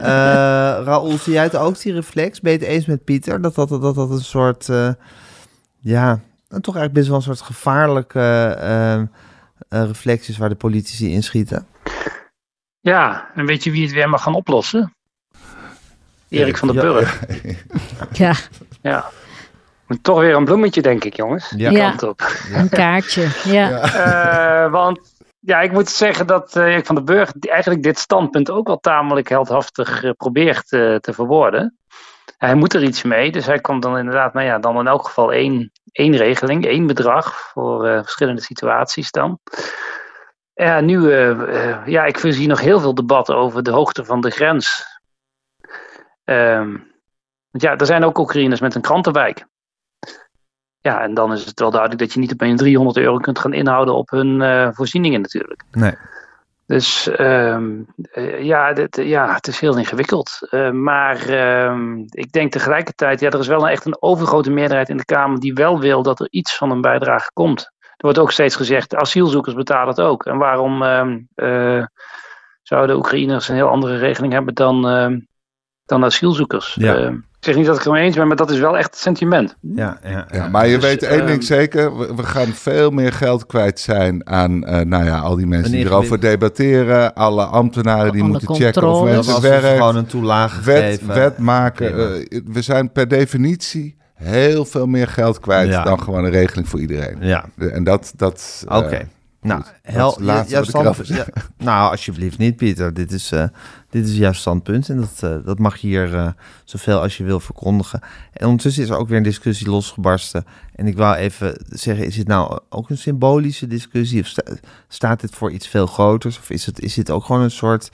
Uh, Raoul, zie jij het ook, die reflex? Ben je het eens met Pieter? Dat dat, dat, dat een soort, uh, ja, toch eigenlijk best wel een soort gevaarlijke uh, uh, reflex is waar de politici inschieten? Ja, en weet je wie het weer mag gaan oplossen? Erik van den Ja. Burg. Ja, Ja. Maar toch weer een bloemetje, denk ik, jongens. Ja. Die Ja. kant op. een kaartje. Ja. Eh, want ja, ik moet zeggen dat uh, Erik van den Burg eigenlijk dit standpunt ook wel tamelijk heldhaftig uh, probeert uh, te verwoorden. Hij moet er iets mee, dus hij komt dan inderdaad, nou ja, dan in elk geval één, één regeling, één bedrag voor uh, verschillende situaties dan. Ja, nu, uh, uh, ja, ik zie nog heel veel debat over de hoogte van de grens. Um, want ja, er zijn ook Oekraïners met een krantenwijk. Ja, en dan is het wel duidelijk dat je niet opeens driehonderd euro kunt gaan inhouden op hun uh, voorzieningen natuurlijk. Nee. Dus um, uh, ja, dit, ja, het is heel ingewikkeld. Uh, maar um, ik denk tegelijkertijd, ja, er is wel een, echt een overgrote meerderheid in de Kamer die wel wil dat er iets van een bijdrage komt. Er wordt ook steeds gezegd, asielzoekers betalen het ook. En waarom um, uh, zouden Oekraïners een heel andere regeling hebben dan, uh, dan asielzoekers. Ja. Uh, ik zeg niet dat ik het ermee eens ben, maar dat is wel echt het sentiment. Ja, ja, ja. ja maar je dus, weet één uh, ding zeker. We, we gaan veel meer geld kwijt zijn aan uh, nou ja, al die mensen die erover debatteren. Alle ambtenaren die alle moeten controle. checken of mensen als we werken. gewoon een toelage wet, geven. wet maken. Uh, we zijn per definitie heel veel meer geld kwijt ja. dan gewoon een regeling voor iedereen. Ja. En dat... dat Oké. Okay. Uh, Nou, hel, ja, ja, stand, ja, nou, alsjeblieft niet, Pieter. Dit is, uh, dit is jouw standpunt en dat, uh, dat mag je hier uh, zoveel als je wil verkondigen. En ondertussen is er ook weer een discussie losgebarsten. En ik wou even zeggen, is dit nou ook een symbolische discussie? Of sta, staat dit voor iets veel groters? Of is, het, is dit ook gewoon een soort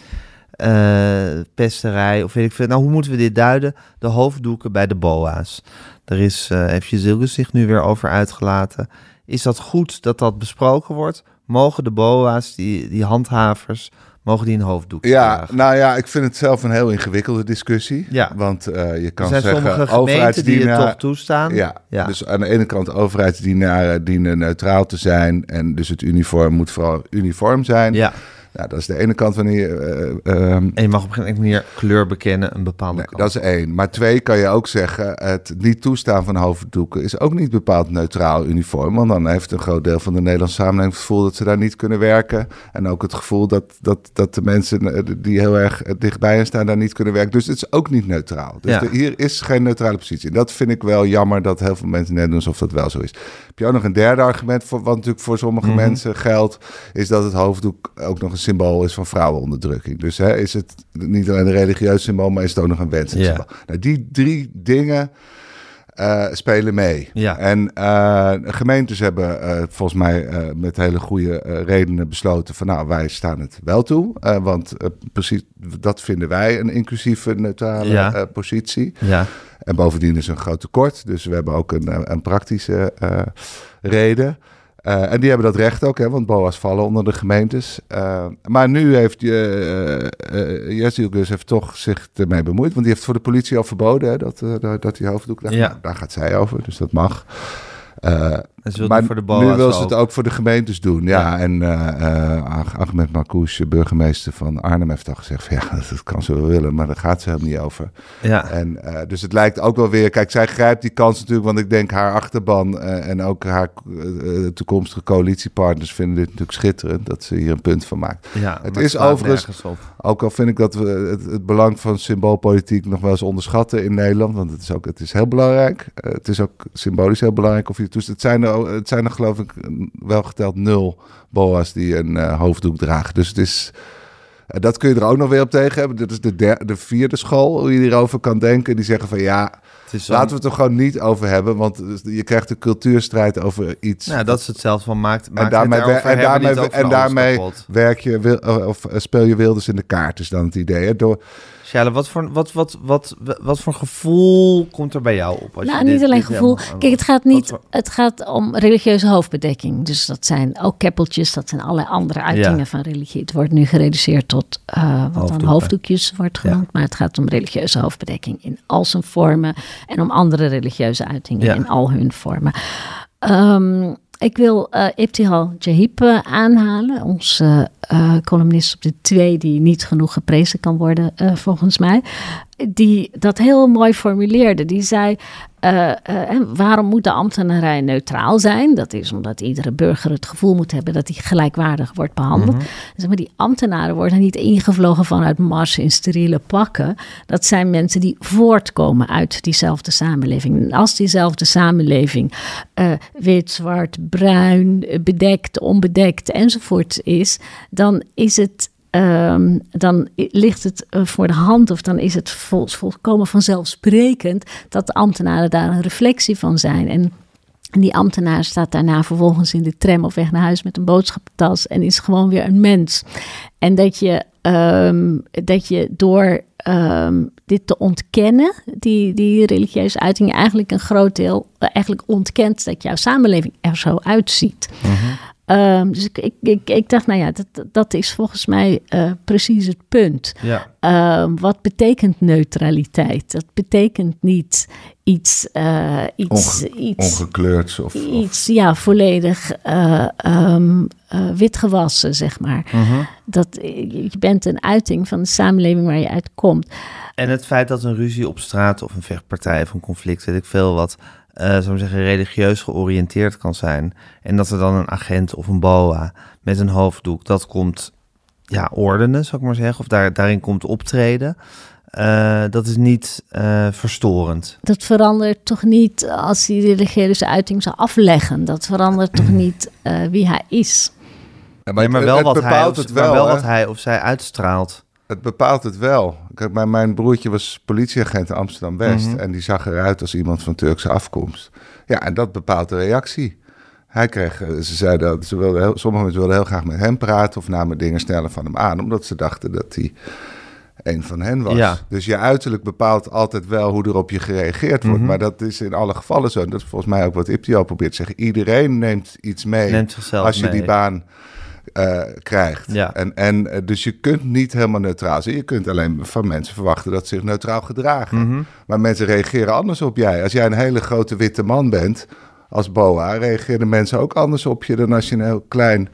uh, pesterij? Of weet ik veel. Nou, hoe moeten we dit duiden? De hoofddoeken bij de B O A's. Daar is, uh, heeft Jezielke zich nu weer over uitgelaten. Is dat goed dat dat besproken wordt? Mogen de B O A's, die, die handhavers, mogen die een hoofddoek ja, dragen? Nou ja, ik vind het zelf een heel ingewikkelde discussie. Ja. Want uh, je kan er zijn zeggen... sommige gemeenten die het toch toestaan. Ja, ja, dus aan de ene kant overheidsdienaren dienen neutraal te zijn. En dus het uniform moet vooral uniform zijn. Ja. Nou, dat is de ene kant wanneer je... Uh, um, en je mag op geen enkele manier kleur bekennen, een bepaalde nee, kant. Dat is één. Maar twee kan je ook zeggen, het niet toestaan van hoofddoeken is ook niet bepaald neutraal uniform. Want dan heeft een groot deel van de Nederlandse samenleving het gevoel dat ze daar niet kunnen werken. En ook het gevoel dat, dat, dat de mensen die heel erg dichtbij hen staan daar niet kunnen werken. Dus het is ook niet neutraal. Dus ja. de, hier is geen neutrale positie. En dat vind ik wel jammer dat heel veel mensen net doen alsof dat wel zo is. Heb je ook nog een derde argument, voor, wat natuurlijk voor sommige mm-hmm. mensen geldt, is dat het hoofddoek ook nog een symbool is van vrouwenonderdrukking. Dus hè, is het niet alleen een religieus symbool, maar is het ook nog een wenselijk symbool. Yeah. Nou, die drie dingen uh, spelen mee. Ja. En uh, gemeentes hebben uh, volgens mij uh, met hele goede uh, redenen besloten van nou, wij staan het wel toe. Uh, want uh, precies dat vinden wij een inclusieve, neutrale ja. uh, positie. Ja. En bovendien is er een groot tekort. Dus we hebben ook een, een praktische uh, reden. Uh, en die hebben dat recht ook, hè, want B O A's vallen onder de gemeentes. Uh, maar nu heeft uh, uh, Jezielke heeft toch zich ermee bemoeid. Want die heeft voor de politie al verboden hè, dat, uh, dat die hoofddoek... Daar, ja. daar gaat zij over, dus dat mag. Uh, maar voor de B O A's nu wil ze ook. het ook voor de gemeentes doen. Ja, ja. En uh, uh, Ahmed Marcouch, burgemeester van Arnhem, heeft al gezegd van ja, dat kan ze wel willen, maar daar gaat ze helemaal niet over. Ja. En uh, dus het lijkt ook wel weer, kijk, zij grijpt die kans natuurlijk, want ik denk haar achterban uh, en ook haar uh, toekomstige coalitiepartners vinden dit natuurlijk schitterend, dat ze hier een punt van maakt. Ja, het is overigens, ook al vind ik dat we het, het belang van symboolpolitiek nog wel eens onderschatten in Nederland, want het is ook, het is heel belangrijk. Uh, het is ook symbolisch heel belangrijk of je het toest. Het zijn er Het zijn er geloof ik wel geteld nul B O A's die een uh, hoofddoek dragen. Dus het is, uh, dat kun je er ook nog weer op tegen hebben. Dit is de, der, de vierde school, hoe je hierover kan denken. Die zeggen van ja, laten we het er gewoon niet over hebben. Want je krijgt een cultuurstrijd over iets. Nou, dat is het zelf van maakt. En daarmee, en daarmee, en daarmee werk je, wil, of speel je Wilders in de kaart, is dan het idee. Hè? Door, Sjale, wat voor, wat, wat, wat, wat voor gevoel komt er bij jou op? Als nou, je niet dit, alleen dit gevoel. helemaal, Kijk, het gaat niet. voor... Het gaat om religieuze hoofdbedekking. Dus dat zijn ook keppeltjes, dat zijn allerlei andere uitingen ja. van religie. Het wordt nu gereduceerd tot uh, wat dan hoofddoekjes wordt genoemd. Ja. Maar het gaat om religieuze hoofdbedekking in al zijn vormen. En om andere religieuze uitingen ja. in al hun vormen. Um, Ik wil uh, Ibtihal Jahib uh, aanhalen, onze uh, columnist op de twee die niet genoeg geprezen kan worden uh, volgens mij. Die dat heel mooi formuleerde. Die zei, uh, uh, waarom moet de ambtenarij neutraal zijn? Dat is omdat iedere burger het gevoel moet hebben dat hij gelijkwaardig wordt behandeld. Mm-hmm. Dus, maar die ambtenaren worden niet ingevlogen vanuit Mars in steriele pakken. Dat zijn mensen die voortkomen uit diezelfde samenleving. En als diezelfde samenleving uh, wit, zwart, bruin, bedekt, onbedekt enzovoort is, dan is het Um, dan ligt het uh, voor de hand of dan is het vol, volkomen vanzelfsprekend dat de ambtenaren daar een reflectie van zijn. En die ambtenaar staat daarna vervolgens in de tram of weg naar huis met een boodschappentas en is gewoon weer een mens. En dat je, um, dat je door um, dit te ontkennen, die, die religieuze uiting, eigenlijk een groot deel uh, eigenlijk ontkent dat jouw samenleving er zo uitziet. Mm-hmm. Um, dus ik, ik, ik, ik dacht, nou ja, dat, dat is volgens mij uh, precies het punt. Ja. Um, wat betekent neutraliteit? Dat betekent niet iets... Uh, iets, Onge- iets ongekleurds of... Iets, of... ja, volledig uh, um, uh, witgewassen, zeg maar. Mm-hmm. Dat, je bent een uiting van de samenleving waar je uitkomt. En het feit dat een ruzie op straat of een vechtpartij of een conflict, weet ik veel wat, uh, zou ik zeggen, religieus georiënteerd kan zijn. En dat er dan een agent of een boa met een hoofddoek, dat komt, ja, ordenen, zou ik maar zeggen, of daar, daarin komt optreden. Uh, dat is niet uh, verstorend. Dat verandert toch niet als die religieuze uiting zou afleggen. Dat verandert toch niet uh, wie hij is. Ja, maar, ja, maar, het, wel het wat bepaalt hij, het wel, maar wel hè? wat hij of zij uitstraalt. Het bepaalt het wel. Kijk, mijn, mijn broertje was politieagent in Amsterdam-West. Mm-hmm. En die zag eruit als iemand van Turkse afkomst. Ja, en dat bepaalt de reactie. Hij kreeg, ze zeiden, dat ze wilden heel, sommige mensen wilden heel graag met hem praten of namen dingen sneller van hem aan, omdat ze dachten dat hij een van hen was. Ja. Dus je uiterlijk bepaalt altijd wel hoe er op je gereageerd wordt. Mm-hmm. Maar dat is in alle gevallen zo. En dat is volgens mij ook wat Iptio probeert te zeggen. Iedereen neemt iets mee Neemt zichzelf als je mee. die baan uh, krijgt. Ja. En, en dus je kunt niet helemaal neutraal zijn. Je kunt alleen van mensen verwachten dat ze zich neutraal gedragen. Mm-hmm. Maar mensen reageren anders op jij. Als jij een hele grote witte man bent, als boa, reageren mensen ook anders op je dan als je een heel klein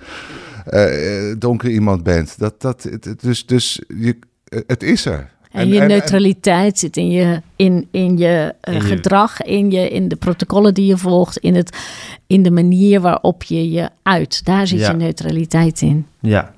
uh, donker iemand bent. Dat, dat, het, dus dus je, het is er. En, en je en, neutraliteit en, zit in je, in, in je uh, in gedrag, in, je, in de protocollen die je volgt, in, het, in de manier waarop je je uit. Daar zit ja. je neutraliteit in. Ja.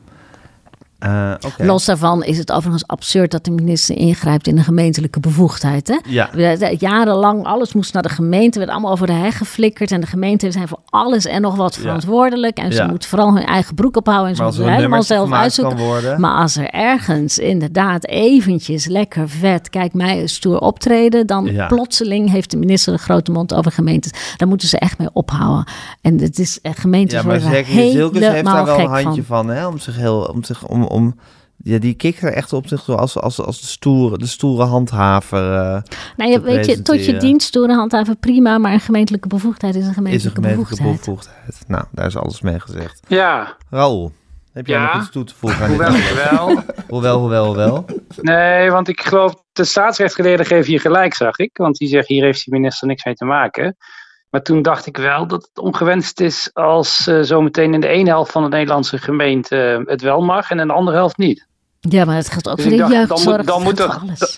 Uh, okay. Los daarvan is het overigens absurd dat de minister ingrijpt in de gemeentelijke bevoegdheid. Hè? Ja. Jarenlang, alles moest naar de gemeente, werd allemaal over de heg geflikkerd. En de gemeenten zijn voor alles en nog wat verantwoordelijk. En ze ja. moeten vooral hun eigen broek ophouden en ze moeten het helemaal zelf uitzoeken. Maar als er ergens inderdaad eventjes lekker vet, kijk mij een stoer optreden, dan ja. plotseling heeft de minister een grote mond over gemeentes. Daar moeten ze echt mee ophouden. En het is gemeentes ja, maar worden zeker Zilkes heeft daar wel een handje van, van hè, om zich heel, om zich om Om, ja, die kikt er echt op zich door als, als, als de, stoere, de stoere handhaver. Uh, nou, je, weet je, tot je dienst stoere handhaver prima, maar een gemeentelijke bevoegdheid is een gemeentelijke, is een gemeentelijke bevoegdheid. bevoegdheid. Nou, daar is alles mee gezegd. Ja. Raoul, heb jij ja. nog iets toe te voegen aan hoewel, dit hoewel. hoewel, hoewel, hoewel. Nee, want ik geloof, de staatsrechtgeleerden geven hier gelijk, zag ik. Want die zeggen, hier heeft die minister niks mee te maken. Maar toen dacht ik wel dat het ongewenst is als uh, zometeen in de ene helft van de Nederlandse gemeente uh, het wel mag en in de andere helft niet. Ja, maar het gaat ook dus voor de dacht, jeugdzorg. Dan moet, dan, moet de, alles. Dan,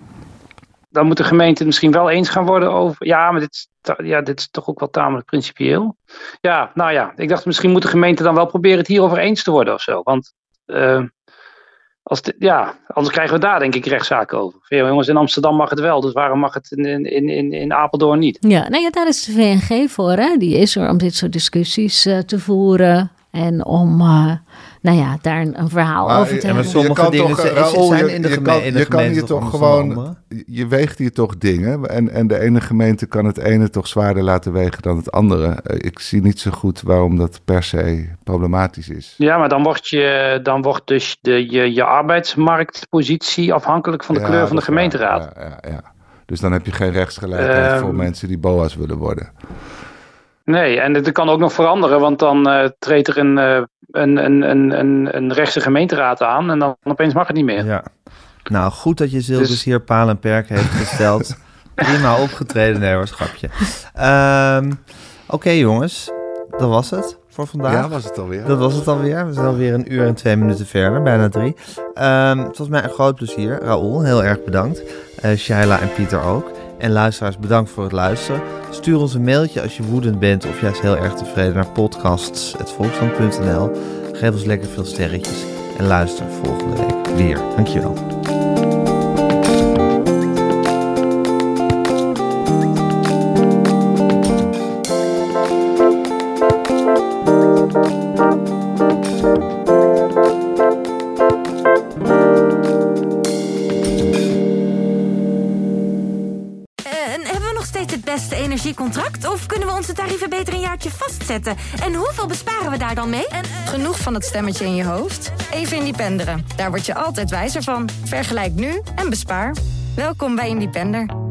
dan moet de gemeente het misschien wel eens gaan worden over... Ja, maar dit is, ja, dit is toch ook wel tamelijk principieel. Ja, nou ja, ik dacht misschien moet de gemeente dan wel proberen het hierover eens te worden of zo. Want... Uh, Als de, ja, anders krijgen we daar denk ik rechtszaken over. Ja, jongens, in Amsterdam mag het wel, dus waarom mag het in, in, in, in Apeldoorn niet? Ja, nou ja, daar is de V N G voor. Hè? Die is er om dit soort discussies uh, te voeren en om, uh, nou ja, daar een, een verhaal maar, over te ja, hebben. Maar sommige dingen toch, zijn, Raoul, zijn in de je, geme- kan, in de je kan hier toch gewoon, je weegt hier toch dingen en, en de ene gemeente kan het ene toch zwaarder laten wegen dan het andere. Ik zie niet zo goed waarom dat per se problematisch is. Ja, maar dan wordt, je, dan wordt dus de, je, je arbeidsmarktpositie afhankelijk van de ja, kleur van de gemeenteraad. Ja, ja, ja. Dus dan heb je geen rechtsgelijkheid um, voor mensen die B O A's willen worden. Nee, en het kan ook nog veranderen, want dan uh, treedt er een, uh, een, een, een, een, een rechtse gemeenteraad aan en dan opeens mag het niet meer. Ja. Nou, goed dat je Zilkes dus... hier paal en perk heeft gesteld. Prima opgetreden, nee hoor, schapje. Um, Oké okay, jongens, dat was het voor vandaag. Ja, was het alweer. Dat was het alweer. We zijn alweer een uur en twee minuten verder, bijna drie. Um, het was mij een groot plezier. Raoul, heel erg bedankt. Uh, Shaila en Pieter ook. En luisteraars, bedankt voor het luisteren. Stuur ons een mailtje als je woedend bent of juist heel erg tevreden naar podcasts punt volkskrant punt n l. Geef ons lekker veel sterretjes en luister volgende week weer. Dankjewel. Contract? Of kunnen we onze tarieven beter een jaartje vastzetten? En hoeveel besparen we daar dan mee? En, uh... Genoeg van het stemmetje in je hoofd? Even Independeren. Daar word je altijd wijzer van. Vergelijk nu en bespaar. Welkom bij Independer.